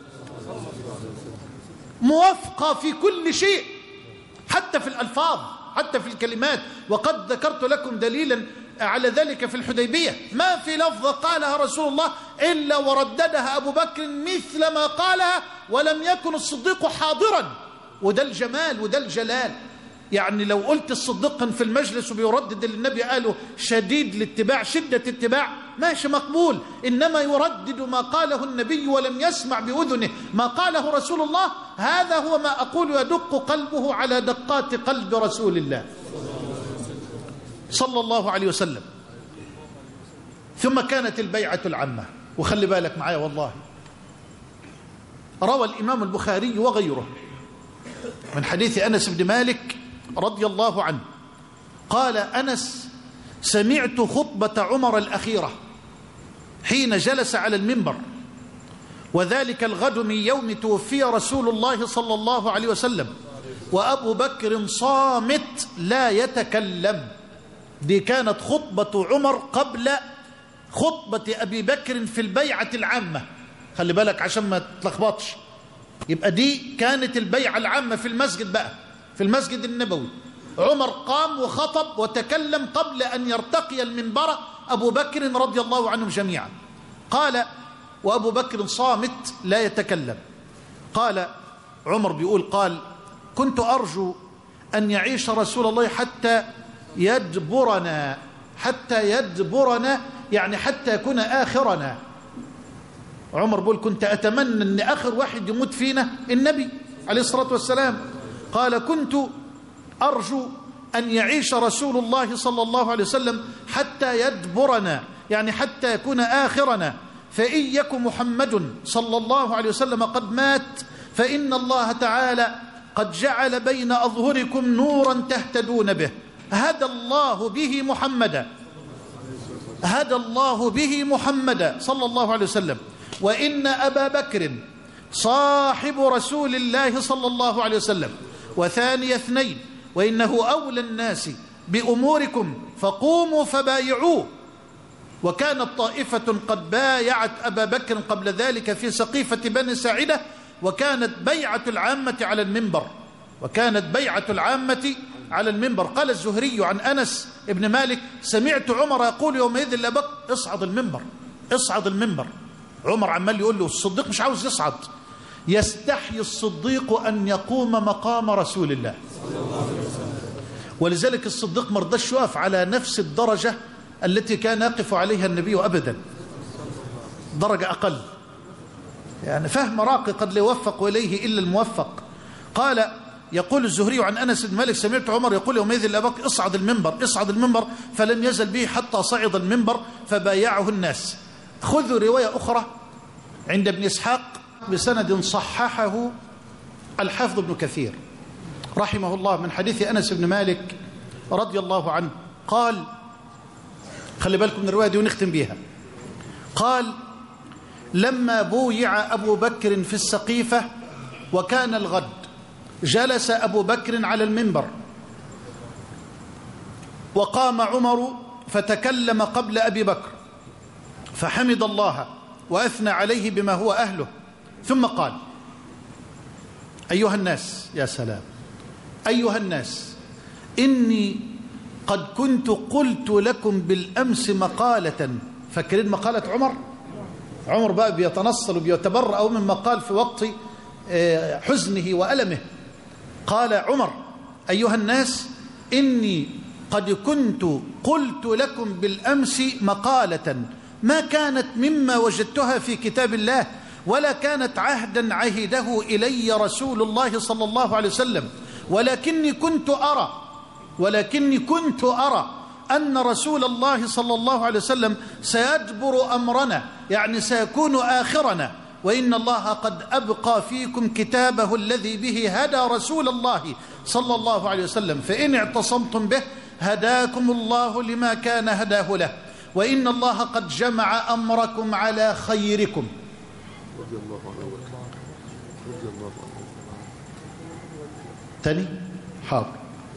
موافقة في كل شيء، حتى في الألفاظ، حتى في الكلمات. وقد ذكرت لكم دليلا على ذلك في الحديبية، ما في لفظة قالها رسول الله إلا ورددها أبو بكر مثل ما قالها، ولم يكن الصديق حاضرا. وده الجمال وده الجلال. يعني لو قلت الصديق في المجلس وبيردد اللي النبي قاله شديد الاتباع، شدة اتباع، ماشي مقبول. إنما يردد ما قاله النبي ولم يسمع بأذنه ما قاله رسول الله، هذا هو ما أقول يدق قلبه على دقات قلب رسول الله صلى الله عليه وسلم. ثم كانت البيعة العامة. وخلي بالك معايا والله، روى الإمام البخاري وغيره من حديث أنس بن مالك رضي الله عنه قال أنس: سمعت خطبة عمر الأخيرة حين جلس على المنبر، وذلك الغد من يوم توفي رسول الله صلى الله عليه وسلم، وأبو بكر صامت لا يتكلم. دي كانت خطبة عمر قبل خطبة أبي بكر في البيعة العامة. خلي بالك عشان ما تلخبطش. يبقى دي كانت البيعة العامة في المسجد بقى، في المسجد النبوي. عمر قام وخطب وتكلم قبل أن يرتقي المنبر أبو بكر رضي الله عنهم جميعا. قال: وأبو بكر صامت لا يتكلم. قال عمر بيقول: قال: كنت أرجو أن يعيش رسول الله حتى يدبرنا، يعني حتى يكون آخرنا. عمر بيقول: كنت أتمنى أن آخر واحد يموت فينا النبي عليه الصلاة والسلام. قال: كنت أرجو أن يعيش رسول الله صلى الله عليه وسلم حتى يدبرنا، يعني حتى يكون آخرنا، فإن يك محمد صلى الله عليه وسلم قد مات فإن الله تعالى قد جعل بين أظهركم نورا تهتدون به، هدى الله به محمدا صلى الله عليه وسلم، وإن أبا بكر صاحب رسول الله صلى الله عليه وسلم وثاني اثنين، وإنه أولى الناس بأموركم فقوموا فبايعوه. وكانت طائفة قد بايعت أبا بكر قبل ذلك في سقيفة بني ساعدة، وكانت بيعة العامة على المنبر. قال الزهري عن أنس ابن مالك: سمعت عمر يقول يومئذ لأبي بكر: اصعد المنبر. عمر عمال يقول له، الصديق مش عاوز يصعد، يستحي الصديق أن يقوم مقام رسول الله. ولذلك الصديق ما رضاش يقف على نفس الدرجة التي كان يقف عليها النبي أبدا، درجة أقل، يعني فهم راقي قد لا يوفق إليه إلا الموفق. قال يقول الزهري عن أنس بن مالك: سمعت عمر يقول يومئذ لأبي بكر: اصعد المنبر، فلم يزل به حتى صعد المنبر فبايعه الناس. خذوا رواية أخرى عند ابن إسحاق بسند صححه الحافظ ابن كثير رحمه الله من حديث أنس بن مالك رضي الله عنه قال، خلي بالكم من الرواية دي ونختم بيها. قال: لما بويع أبو بكر في السقيفة وكان الغد، جلس أبو بكر على المنبر، وقام عمر فتكلم قبل أبي بكر، فحمد الله وأثنى عليه بما هو أهله، ثم قال: أيها الناس، يا سلام، أيها الناس، إني قد كنت قلت لكم بالأمس مقالة. فاكرين مقالة عمر بقى بيتنصل وبيتبرأ مما قال في وقت حزنه وألمه. قال عمر: أيها الناس، إني قد كنت قلت لكم بالأمس مقالة ما كانت مما وجدتها في كتاب الله ولا كانت عهدا عهده إلي رسول الله صلى الله عليه وسلم، ولكني كنت أرى أن رسول الله صلى الله عليه وسلم سيجبر أمرنا، يعني سيكون آخرنا، وإن الله قد أبقى فيكم كتابه الذي به هدى رسول الله صلى الله عليه وسلم، فإن اعتصمتم به هداكم الله لما كان هداه له، وإن الله قد جمع أمركم على خيركم. رضي الله عنه رضي الله عنه. تاني حاضر.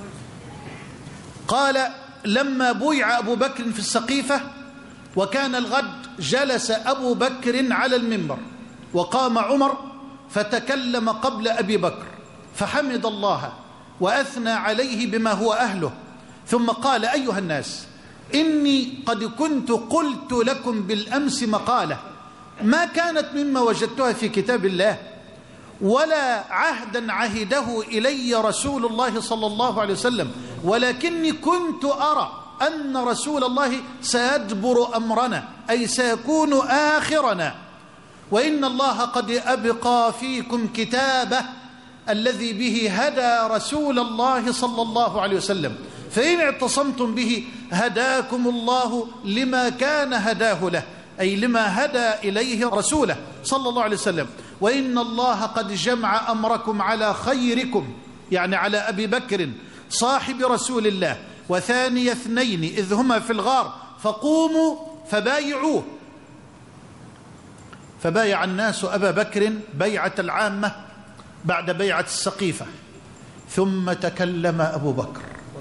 قال لما بويع أبو بكر في السقيفة وكان الغد جلس أبو بكر على المنبر وقام عمر فتكلم قبل أبي بكر فحمد الله وأثنى عليه بما هو أهله، ثم قال أيها الناس إني قد كنت قلت لكم بالأمس مقالة ما كانت مما وجدتها في كتاب الله ولا عهدا عهده إلي رسول الله صلى الله عليه وسلم، ولكني كنت أرى أن رسول الله سيجبر أمرنا أي سيكون آخرنا، وإن الله قد أبقى فيكم كتابه الذي به هدى رسول الله صلى الله عليه وسلم، فإن اعتصمتم به هداكم الله لما كان هداه له، أي لما هدى إليه رسوله صلى الله عليه وسلم، وإن الله قد جمع أمركم على خيركم، يعني على أبي بكر صاحب رسول الله وثاني اثنين إذ هما في الغار فقوموا فبايعوه. فبايع الناس أبا بكر بيعة العامة بعد بيعة السقيفة، ثم تكلم أبو بكر.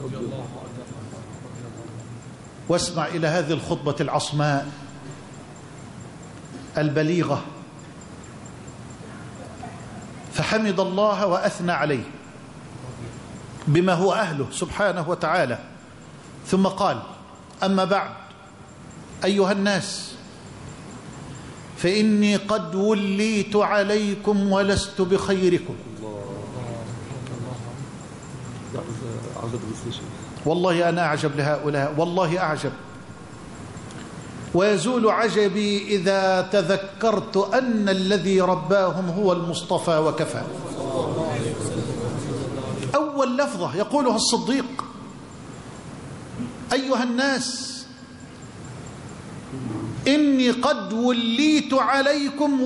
واسمع إلى هذه الخطبة العصماء البليغة. فحمد الله وأثنى عليه بما هو أهله سبحانه وتعالى، ثم قال أما بعد أيها الناس فإني قد وليت عليكم ولست بخيركم. والله أنا أعجب لهؤلاء، والله أعجب، ويزول عجبي إذا تذكرت أن الذي رباهم هو المصطفى وكفى. أول لفظة يقولها الصديق أيها الناس إني قد وليت عليكم،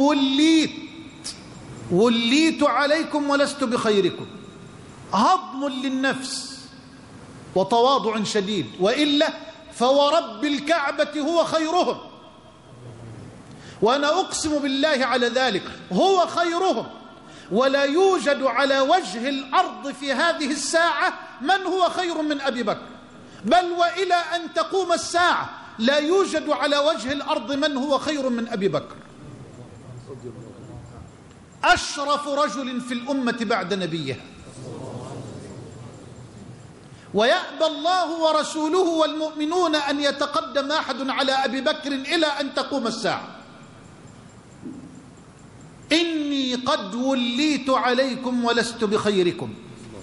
وليت عليكم ولست بخيركم، هضم للنفس وتواضع شديد، وإلا فورب الكعبة هو خيرهم، وأنا أقسم بالله على ذلك هو خيرهم، ولا يوجد على وجه الأرض في هذه الساعة من هو خير من أبي بكر، بل وإلى أن تقوم الساعة لا يوجد على وجه الأرض من هو خير من أبي بكر، أشرف رجل في الأمة بعد نبيه، ويأبى الله ورسوله والمؤمنون أن يتقدم أحد على أبي بكر إلى أن تقوم الساعة. إني قد وليت عليكم ولست بخيركم.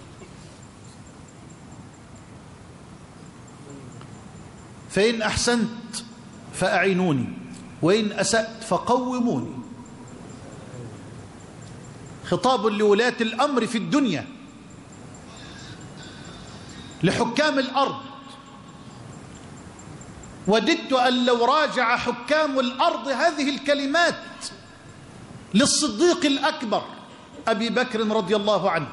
فإن أحسنت فأعينوني وإن أسأت فقوموني. خطاب لولاة الأمر في الدنيا، لحكام الأرض. وددت أن لو راجع حكام الأرض هذه الكلمات للصديق الأكبر أبي بكر رضي الله عنه: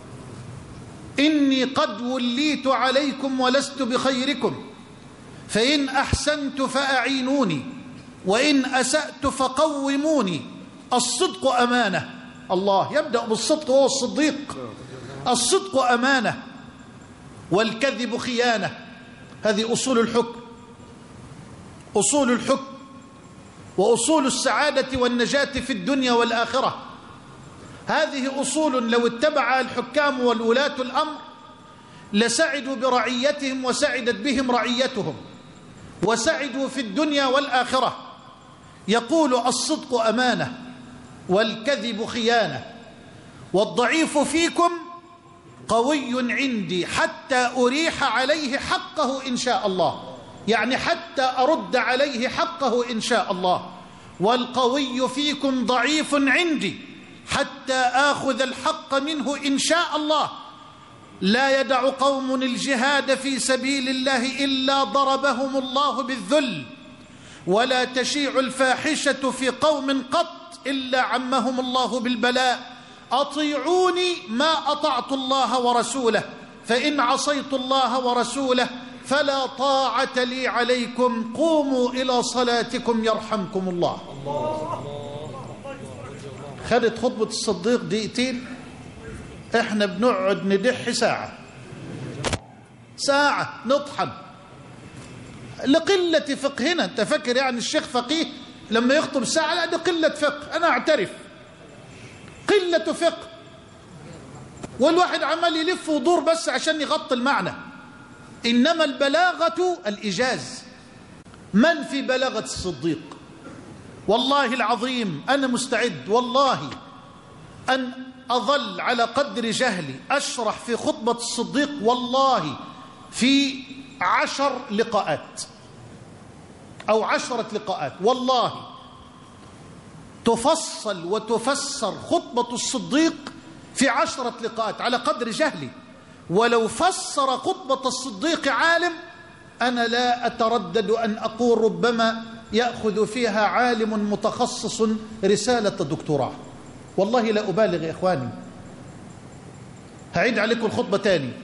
إني قد وليت عليكم ولست بخيركم، فإن أحسنت فأعينوني وإن أسأت فقوموني. الصدق أمانة، الله يبدأ بالصدق وهو الصديق. الصدق أمانة والكذب خيانة. هذه أصول الحكم، أصول الحكم وأصول السعادة والنجاة في الدنيا والآخرة. هذه أصول لو اتبع الحكام والولاة الأمر لسعدوا برعيتهم وسعدت بهم رعيتهم وسعدوا في الدنيا والآخرة. يقول: الصدق أمانة والكذب خيانة، والضعيف فيكم قوي عندي حتى أريح عليه حقه إن شاء الله، يعني حتى أرد عليه حقه إن شاء الله. والقوي فيكم ضعيف عندي حتى آخذ الحق منه إن شاء الله. لا يدع قوم الجهاد في سبيل الله إلا ضربهم الله بالذل، ولا تشيع الفاحشة في قوم قط إلا عمهم الله بالبلاء. أطيعوني ما أطعت الله ورسوله، فإن عصيت الله ورسوله فلا طاعة لي عليكم، قوموا إلى صلاتكم يرحمكم الله. خدت خطبة الصديق دقيقتين، احنا بنقعد ندح ساعة نطحن لقلة فقهنا. انت فاكر يعني الشيخ فقيه لما يخطب ساعة؟ لا، دي قلة فقه، انا اعترف قلة فقه، والواحد عمال يلف ودور بس عشان يغطي المعنى. إنما البلاغة الإيجاز. من في بلاغة الصديق؟ والله العظيم أنا مستعد والله أن أظل على قدر جهلي أشرح في خطبة الصديق والله في 10 لقاءات أو 10 لقاءات، والله تفصل وتفسر خطبة الصديق في 10 لقاءات على قدر جهلي. ولو فسر خطبة الصديق عالم أنا لا أتردد أن أقول ربما يأخذ فيها عالم متخصص رسالة دكتوراه، والله لا أبالغ يا إخواني. هعيد عليكم الخطبة تاني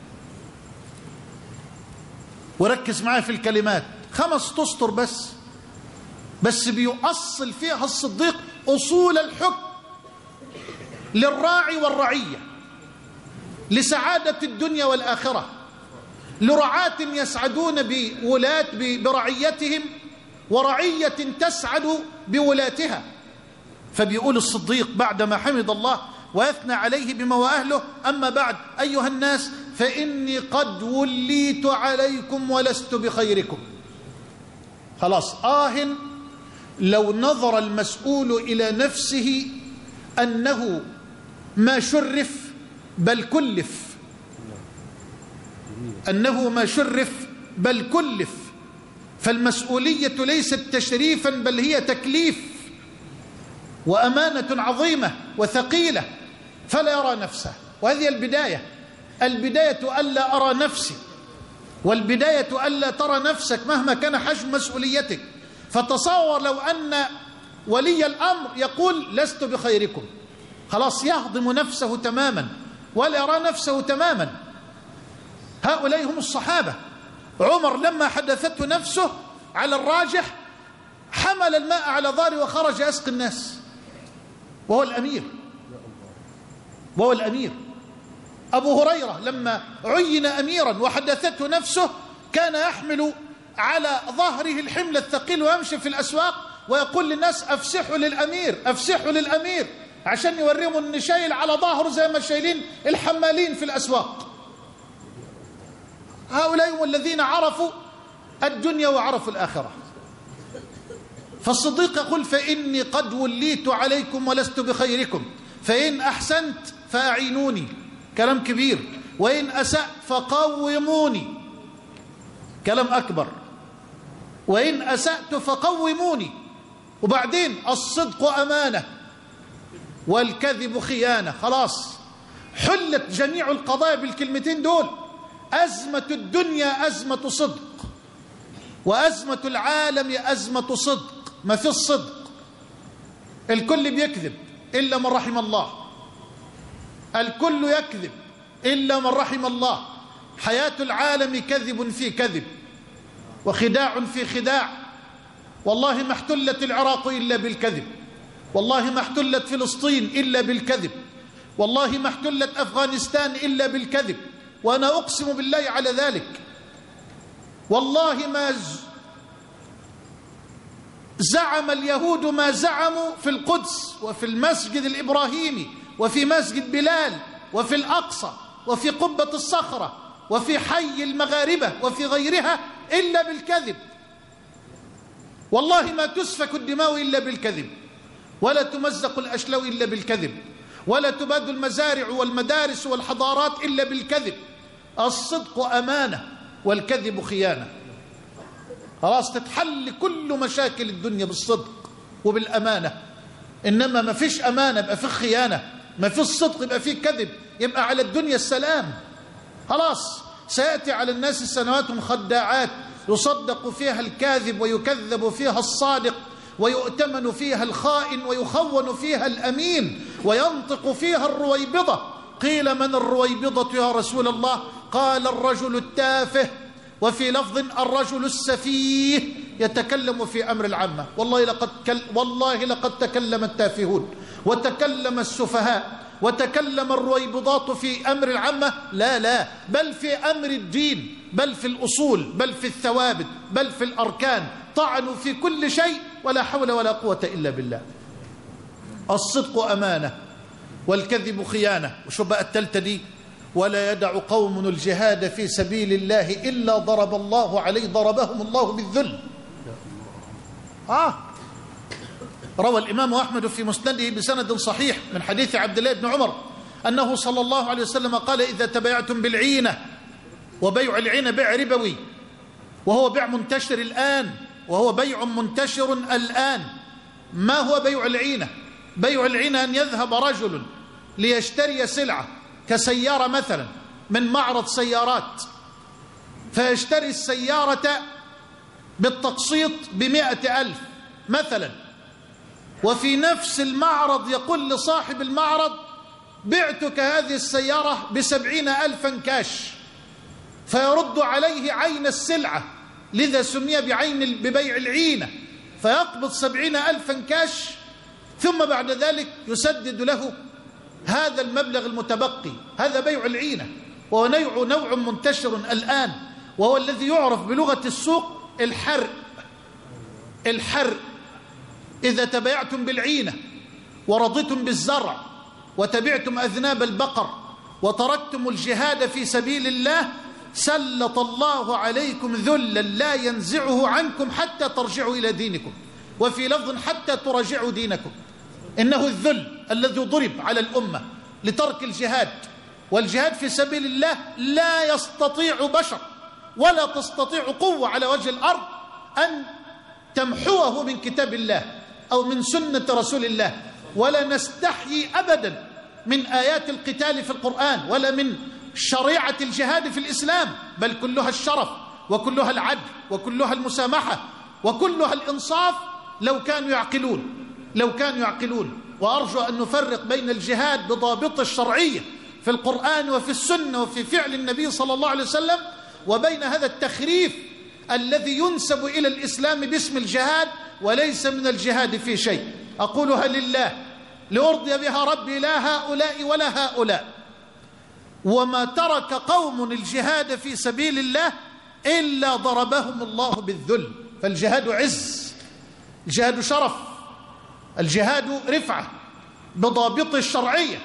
وركز معايا في الكلمات، 5 أسطر بس بيؤصل فيها الصديق أصول الحكم للراعي والرعية، لسعادة الدنيا والآخرة، لرعاة يسعدون بولاة برعيتهم ورعية تسعد بولاتها. فبيقول الصديق بعدما حمد الله ويثنى عليه بما هو أهله: أما بعد أيها الناس فإني قد وليت عليكم ولست بخيركم. خلاص، لو نظر المسؤول إلى نفسه أنه ما شرف بل كلف، أنه ما شرف بل كلف، فالمسؤولية ليست تشريفا بل هي تكليف وأمانة عظيمة وثقيلة، فلا يرى نفسه. وهذه البداية ألا أرى نفسي، والبداية ألا ترى نفسك مهما كان حجم مسؤوليتك. فتصور لو أن ولي الأمر يقول لست بخيركم، خلاص يهضم نفسه تماما ولا يرى نفسه تماما. هؤلاء هم الصحابة. عمر لما حدثته نفسه على الراجح حمل الماء على ظهره وخرج يسقي الناس، وهو الأمير. أبو هريرة لما عين أميرا وحدثته نفسه كان يحمل على ظهره الحمل الثقيل ويمشي في الأسواق ويقول للناس أفسحوا للأمير، عشان يوريهم أن شايل على ظهره زي ما شايلين الحمالين في الأسواق. هؤلاء هم الذين عرفوا الدنيا وعرفوا الآخرة. فالصديق يقول: فإني قد وليت عليكم ولست بخيركم، فإن أحسنت فأعينوني، كلام كبير، وإن أسأت فقوموني، كلام أكبر، وإن أسأت فقوموني. وبعدين الصدق أمانة والكذب خيانة. خلاص حلت جميع القضايا بالكلمتين دول. أزمة الدنيا أزمة صدق، وأزمة العالم أزمة صدق. ما في الصدق، الكل بيكذب إلا من رحم الله، الكل يكذب إلا من رحم الله. حياة العالم كذب في كذب وخداع في خداع. والله ما احتلت العراق إلا بالكذب، والله ما احتلت فلسطين إلا بالكذب، والله ما احتلت أفغانستان إلا بالكذب، وأنا أقسم بالله على ذلك. والله ما زعم اليهود ما زعموا في القدس وفي المسجد الإبراهيمي وفي مسجد بلال وفي الأقصى وفي قبة الصخرة وفي حي المغاربة وفي غيرها إلا بالكذب. والله ما تسفك الدماء إلا بالكذب، ولا تمزق الأشلاء إلا بالكذب، ولا تباد المزارع والمدارس والحضارات إلا بالكذب. الصدق أمانة والكذب خيانة. خلاص تتحل كل مشاكل الدنيا بالصدق وبالأمانة. إنما ما فيش أمانة يبقى فيه خيانة، ما فيش صدق يبقى فيه كذب، يبقى على الدنيا السلام. خلاص سيأتي على الناس سنوات خداعات يصدق فيها الكاذب ويكذب فيها الصادق، ويؤتمن فيها الخائن ويخون فيها الأمين، وينطق فيها الرويبضة. قيل من الرويبضة يا رسول الله؟ قال الرجل التافه، وفي لفظ الرجل السفيه يتكلم في أمر العامة. والله لقد تكلم التافهون وتكلم السفهاء وتكلم الرويبضات في أمر العامة، لا بل في أمر الدين، بل في الأصول، بل في الثوابت، بل في الأركان، طعنوا في كل شيء ولا حول ولا قوة إلا بالله. الصدق أمانة والكذب خيانة. وشو بقى التالتة دي؟ ولا يدع قوم الجهاد في سبيل الله إلا ضربهم الله بالذل. روى الإمام أحمد في مسنده بسند صحيح من حديث عبد الله بن عمر أنه صلى الله عليه وسلم قال: إذا تبايعتم بالعينة، وبيع العينة بيع ربوي، وهو بيع منتشر الآن، وهو بيع منتشر الآن. ما هو بيع العينة؟ بيع العينة أن يذهب رجل ليشتري سلعة كسيارة مثلا من معرض سيارات، فيشتري السيارة بالتقسيط ب100,000 مثلا، وفي نفس المعرض يقول لصاحب المعرض: بعتك هذه السيارة ب70,000 كاش، فيرد عليه عين السلعة، لذا سمي ببيع العينة، فيقبض 70,000 كاش، ثم بعد ذلك يسدد له هذا المبلغ المتبقي. هذا بيع العينة، وهو نوع منتشر الآن، وهو الذي يعرف بلغة السوق الحرق. إذا تبايعتم بالعينة ورضيتم بالزرع وتبعتم أذناب البقر وتركتم الجهاد في سبيل الله، سلط الله عليكم ذلا لا ينزعه عنكم حتى ترجعوا إلى دينكم، وفي لفظ حتى تراجعوا دينكم. إنه الذل الذي ضرب على الأمة لترك الجهاد، والجهاد في سبيل الله لا يستطيع بشر ولا تستطيع قوة على وجه الأرض أن تمحوه من كتاب الله أو من سنة رسول الله. ولا نستحيي أبدا من آيات القتال في القرآن، ولا من شريعة الجهاد في الإسلام، بل كلها الشرف وكلها العدل وكلها المسامحة وكلها الإنصاف، لو كانوا يعقلون. وأرجو أن نفرق بين الجهاد بضابط الشرعية في القرآن وفي السنة وفي فعل النبي صلى الله عليه وسلم، وبين هذا التخريف الذي ينسب إلى الإسلام باسم الجهاد وليس من الجهاد في شيء. أقولها لله لأرضي بها ربي، لا هؤلاء ولا هؤلاء. وما ترك قوم الجهاد في سبيل الله إلا ضربهم الله بالذل. فالجهاد عز، الجهاد شرف، الجهاد رفعة بضابط الشرعية،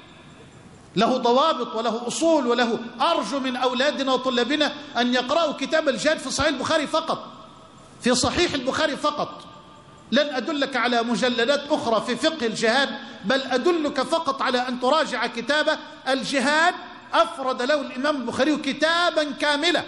له ضوابط وله أصول وله. أرجو من أولادنا وطلابنا أن يقرأوا كتاب الجهاد في صحيح البخاري فقط، في صحيح البخاري فقط. لن أدلك على مجلدات أخرى في فقه الجهاد، بل أدلك فقط على أن تراجع كتاب الجهاد. أفرد له الإمام البخاري كتابا كاملا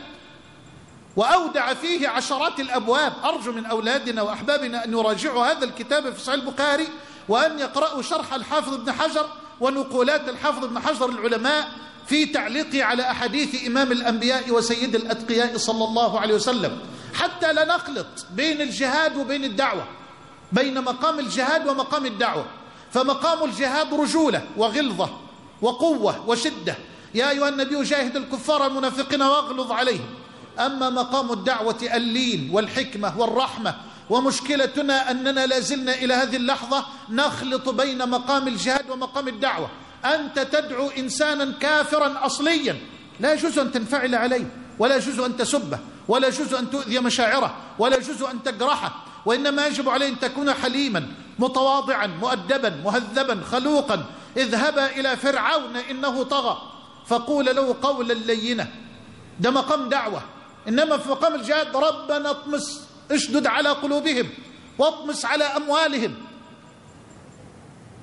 وأودع فيه عشرات الأبواب. أرجو من أولادنا وأحبابنا أن يراجعوا هذا الكتاب في صحيح البخاري، وأن يقرأوا شرح الحافظ ابن حجر ونقولات الحافظ ابن حجر العلماء في تعليقه على أحاديث إمام الأنبياء وسيد الأتقياء صلى الله عليه وسلم، حتى لا نخلط بين الجهاد وبين الدعوة، بين مقام الجهاد ومقام الدعوة. فمقام الجهاد رجولة وغلظة وقوة وشدة، يا أيها النبي جاهد الكفار المنافقين واغلظ عليهم. أما مقام الدعوة اللين والحكمة والرحمة. ومشكلتنا أننا لازلنا إلى هذه اللحظة نخلط بين مقام الجهاد ومقام الدعوة. أنت تدعو إنسانا كافرا أصليا، لا يجوز أن تنفعل عليه، ولا يجوز أن تسبه، ولا يجوز أن تؤذي مشاعره، ولا يجوز أن تجرحه، وإنما يجب عليه أن تكون حليما متواضعا مؤدبا مهذبا خلوقا. اذهبا إلى فرعون إنه طغى فقول له قولا لينا. ده مقام دعوة. إنما في مقام الجهاد ربنا اشدد على قلوبهم واطمس على أموالهم.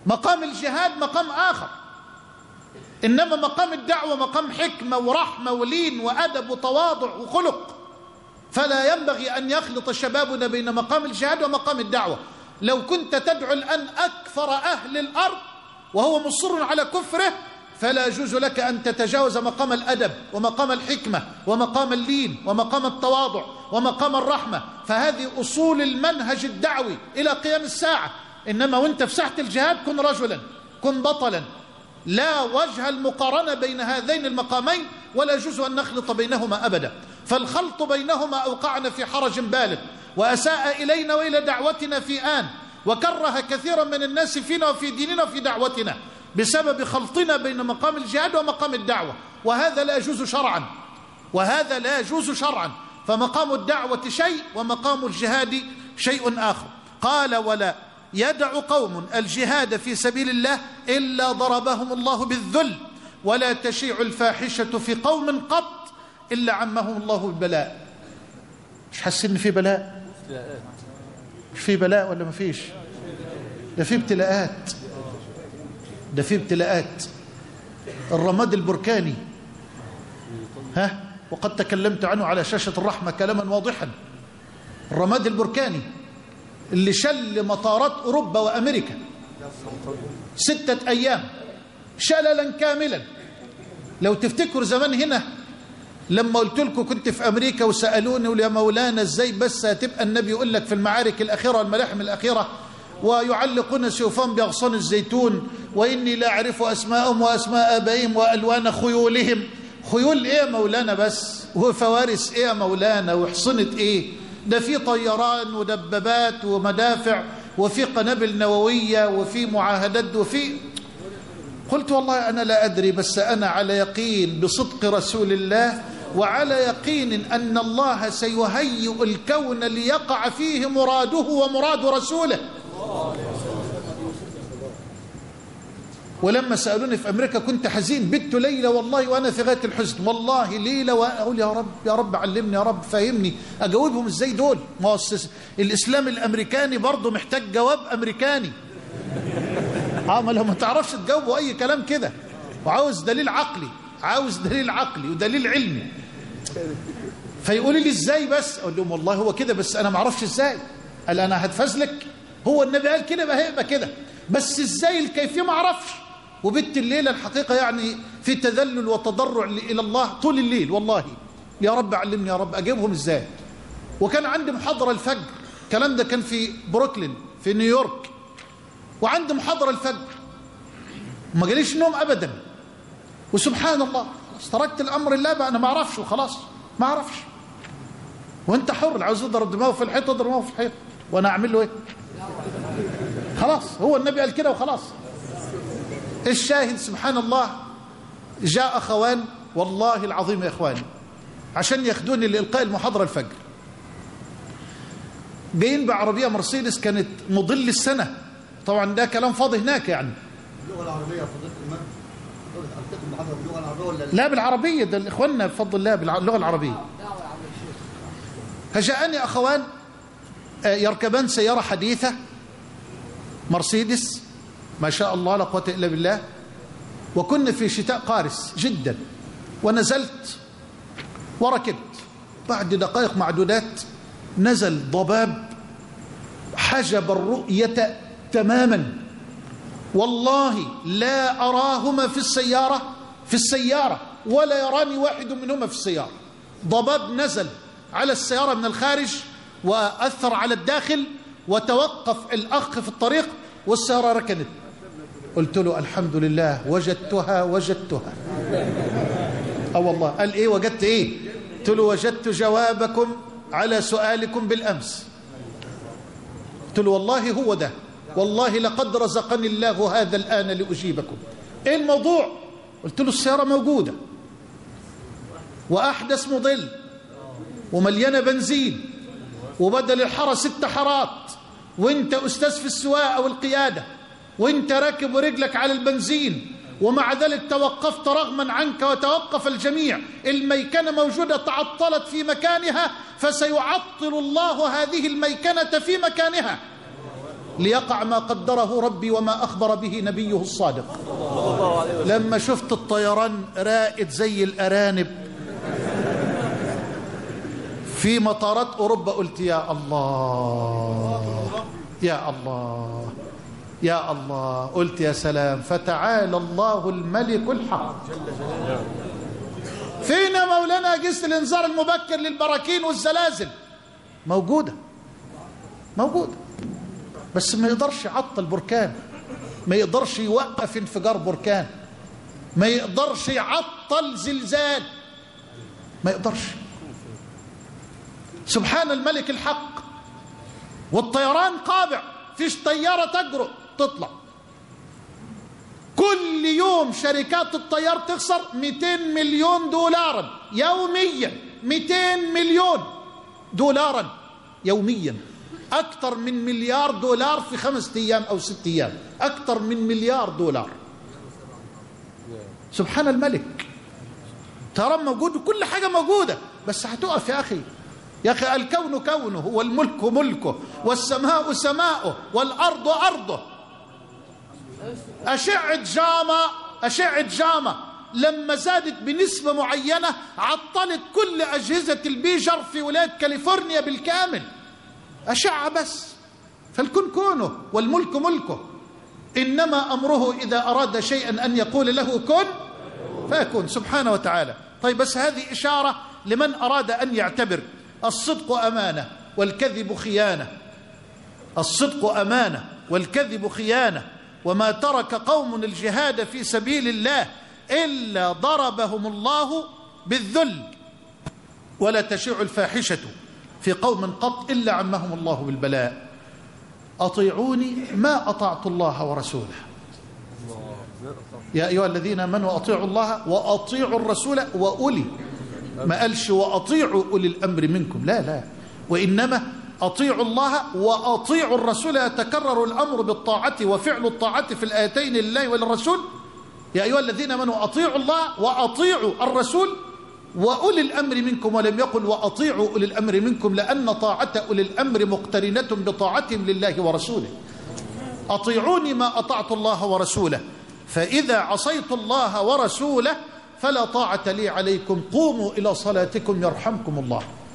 مقام الجهاد مقام آخر، إنما مقام الدعوة مقام حكمة ورحمة ولين وأدب وتواضع وخلق. فلا ينبغي أن يخلط شبابنا بين مقام الجهاد ومقام الدعوة. لو كنت تدعو الآن أكثر أهل الأرض وهو مصر على كفره، فلا يجوز لك أن تتجاوز مقام الأدب ومقام الحكمة ومقام اللين ومقام التواضع ومقام الرحمة. فهذه أصول المنهج الدعوي إلى قيام الساعة. إنما وانت في ساحة الجهاد كن رجلا، كن بطلا. لا وجه المقارنة بين هذين المقامين، ولا يجوز أن نخلط بينهما أبدا. فالخلط بينهما أوقعنا في حرج بالغ، وأساء إلينا وإلى دعوتنا في آن، وكره كثيرا من الناس فينا وفي ديننا وفي دعوتنا بسبب خلطنا بين مقام الجهاد ومقام الدعوة. وهذا لا يجوز شرعا، وهذا لا يجوز شرعا. فمقام الدعوة شيء ومقام الجهاد شيء آخر. قال: ولا يدع قوم الجهاد في سبيل الله إلا ضربهم الله بالذل، ولا تشيع الفاحشة في قوم قط إلا عمهم الله بالبلاء. مش حاسين إن في بلاء؟ مش في بلاء ولا ما فيش؟ ده في ابتلاءات، ده في ابتلاءات. الرماد البركاني، وقد تكلمت عنه على شاشة الرحمة كلاما واضحا. الرماد البركاني اللي شل مطارات أوروبا وأمريكا 6 أيام شللا كاملا. لو تفتكروا زمان هنا لما قلت لكم كنت في أمريكا وسألوني يا مولانا ازاي بس هتبقى النبي يقول لك في المعارك الأخيرة والملاحم الأخيرة ويعلقون سيوفان بأغصان الزيتون، وإني لا أعرف أسماءهم وأسماء آبائهم وألوان خيولهم. خيول إيه يا مولانا بس؟ وفوارس إيه يا مولانا؟ وحصنة إيه؟ ده في طيران ودبابات ومدافع وفي قنابل نووية وفي معاهدات وفي. قلت والله أنا لا أدري، بس أنا على يقين بصدق رسول الله، وعلى يقين أن الله سيهيئ الكون ليقع فيه مراده ومراد رسوله. ولما سألوني في أمريكا كنت حزين، بت ليلة والله وأنا في غاية الحزن، والله ليلة وأقول يا رب يا رب علمني، يا رب فهمني أجاوبهم إزاي دول. مؤسس الإسلام الأمريكاني برضه محتاج جواب أمريكاني. ما لو ما تعرفش تجاوبوا أي كلام كده، وعاوز دليل عقلي، عاوز دليل عقلي ودليل علمي. فيقولوا لي إزاي بس؟ أقول لهم والله هو كده، بس أنا ما أعرفش إزاي. قال أنا هتفزلك، هو النبي قال كده هيبقى كده، بس إزاي الكيفية ما أعرفش. وبت الليلة الحقيقة يعني في تذلل وتضرع إلى الله طول الليل، والله يا رب علمني، يا رب أجيبهم إزاي. وكان عندي محاضرة الفجر، الكلام ده كان في بروكلين في نيويورك، وعندي محاضرة الفجر وما جاليش نوم أبدا. وسبحان الله تركت الأمر الله بقى، أنا ما أعرفش وخلاص، ما أعرفش. وأنت حر، اللي عاوز يضرب دماغه في الحيط يضرب دماغه في الحيط، وأنا أعمل له إيه؟ خلاص هو النبي قال كده وخلاص. الشاهد سبحان الله، جاء أخوان والله العظيم يا إخواني عشان ياخدوني لإلقاء المحاضرة الفجر، جايين بعربية مرسيدس كانت مضل السنة. طبعا ده كلام فاضي هناك يعني. اللغة العربية فضلت الماء المحاضرة باللغة العربية ولا لا بالعربية؟ ده الإخواننا بفضل الله باللغة العربية. فجاءني أخوان يركبان سيارة حديثة مرسيدس ما شاء الله لا قوة إلا بالله، وكنا في شتاء قارس جدا، ونزلت وركبت. بعد دقائق معدودات نزل ضباب حجب الرؤية تماما، والله لا أراهما في السيارة ولا يراني واحد منهما في السيارة. ضباب نزل على السيارة من الخارج وأثر على الداخل، وتوقف الأخ في الطريق والسيارة ركنت. قلت له الحمد لله وجدتها. والله. قال إيه وجدت إيه؟ قلت له وجدت جوابكم على سؤالكم بالأمس. قلت له والله هو ده، والله لقد رزقني الله هذا الآن لأجيبكم. إيه الموضوع؟ قلت له السيارة موجودة وأحدث موديل ومليانة بنزين، وبدل الحارة 6 حارات، وانت أستاذ في السواقة والقيادة، وانت راكب ورجلك على البنزين، ومع ذلك توقفت رغما عنك وتوقف الجميع. الميكنة موجودة تعطلت في مكانها، فسيعطل الله هذه الميكنة في مكانها. ليقع ما قدره ربي وما أخبر به نبيه الصادق. لما شفت الطيران رائد زي الأرانب في مطارات أوروبا قلت يا الله يا الله يا الله، قلت يا سلام، فتعالى الله الملك الحق. فينا مولانا أجهزة الإنذار المبكر للبراكين والزلازل؟ موجودة موجودة، بس ما يقدرش يعطل بركان، ما يقدرش يوقف انفجار بركان، ما يقدرش يعطل زلزال، ما يقدرش. سبحان الملك الحق. والطيران قابع، فيش طيارة تجرؤ تطلع. كل يوم شركات الطيار تخسر 200 مليون دولارا يوميا، 200 مليون دولارا يوميا، أكثر من مليار دولار في 5 أيام أو 6 أيام، أكثر من مليار دولار. سبحان الملك. طيران موجود وكل حاجة موجودة، بس هتقف يا أخي. يا أخي الكون كونه والملك ملكه والسماء سماؤه والأرض أرضه. أشعة جاما لما زادت بنسبة معينة عطلت كل أجهزة البيجر في ولاية كاليفورنيا بالكامل. أشعة بس. فالكون كونه والملك ملكه، إنما أمره إذا أراد شيئا أن يقول له كن فيكون سبحانه وتعالى. طيب بس هذه إشارة لمن أراد أن يعتبر. الصدق أمانة والكذب خيانة. الصدق أمانة والكذب خيانة. وما ترك قوم الجهاد في سبيل الله إلا ضربهم الله بالذل، ولا تشيع الفاحشة في قوم قط إلا عمهم الله بالبلاء. أطيعوني ما أطعت الله ورسوله. يا أيها الذين آمنوا أطيعوا الله وأطيعوا الرسول وأولي، ما قالش وأطيعوا أولي الأمر منكم، لا، وإنما أطيعوا الله وأطيعوا الرسول. يتكرر الأمر بالطاعة وفعل الطاعة في الآيتين لله وللرسول. يا أيها الذين آمنوا أطيعوا الله وأطيعوا الرسول وأولي الأمر منكم، ولم يقل وأطيعوا أولي الأمر منكم، لأن طاعة أولي الأمر مقترنة بطاعتهم لله ورسوله. أطيعوني ما أطعت الله ورسوله، فإذا عصيت الله ورسوله فلا طاعة لي عليكم، قوموا إلى صلاتكم يرحمكم الله.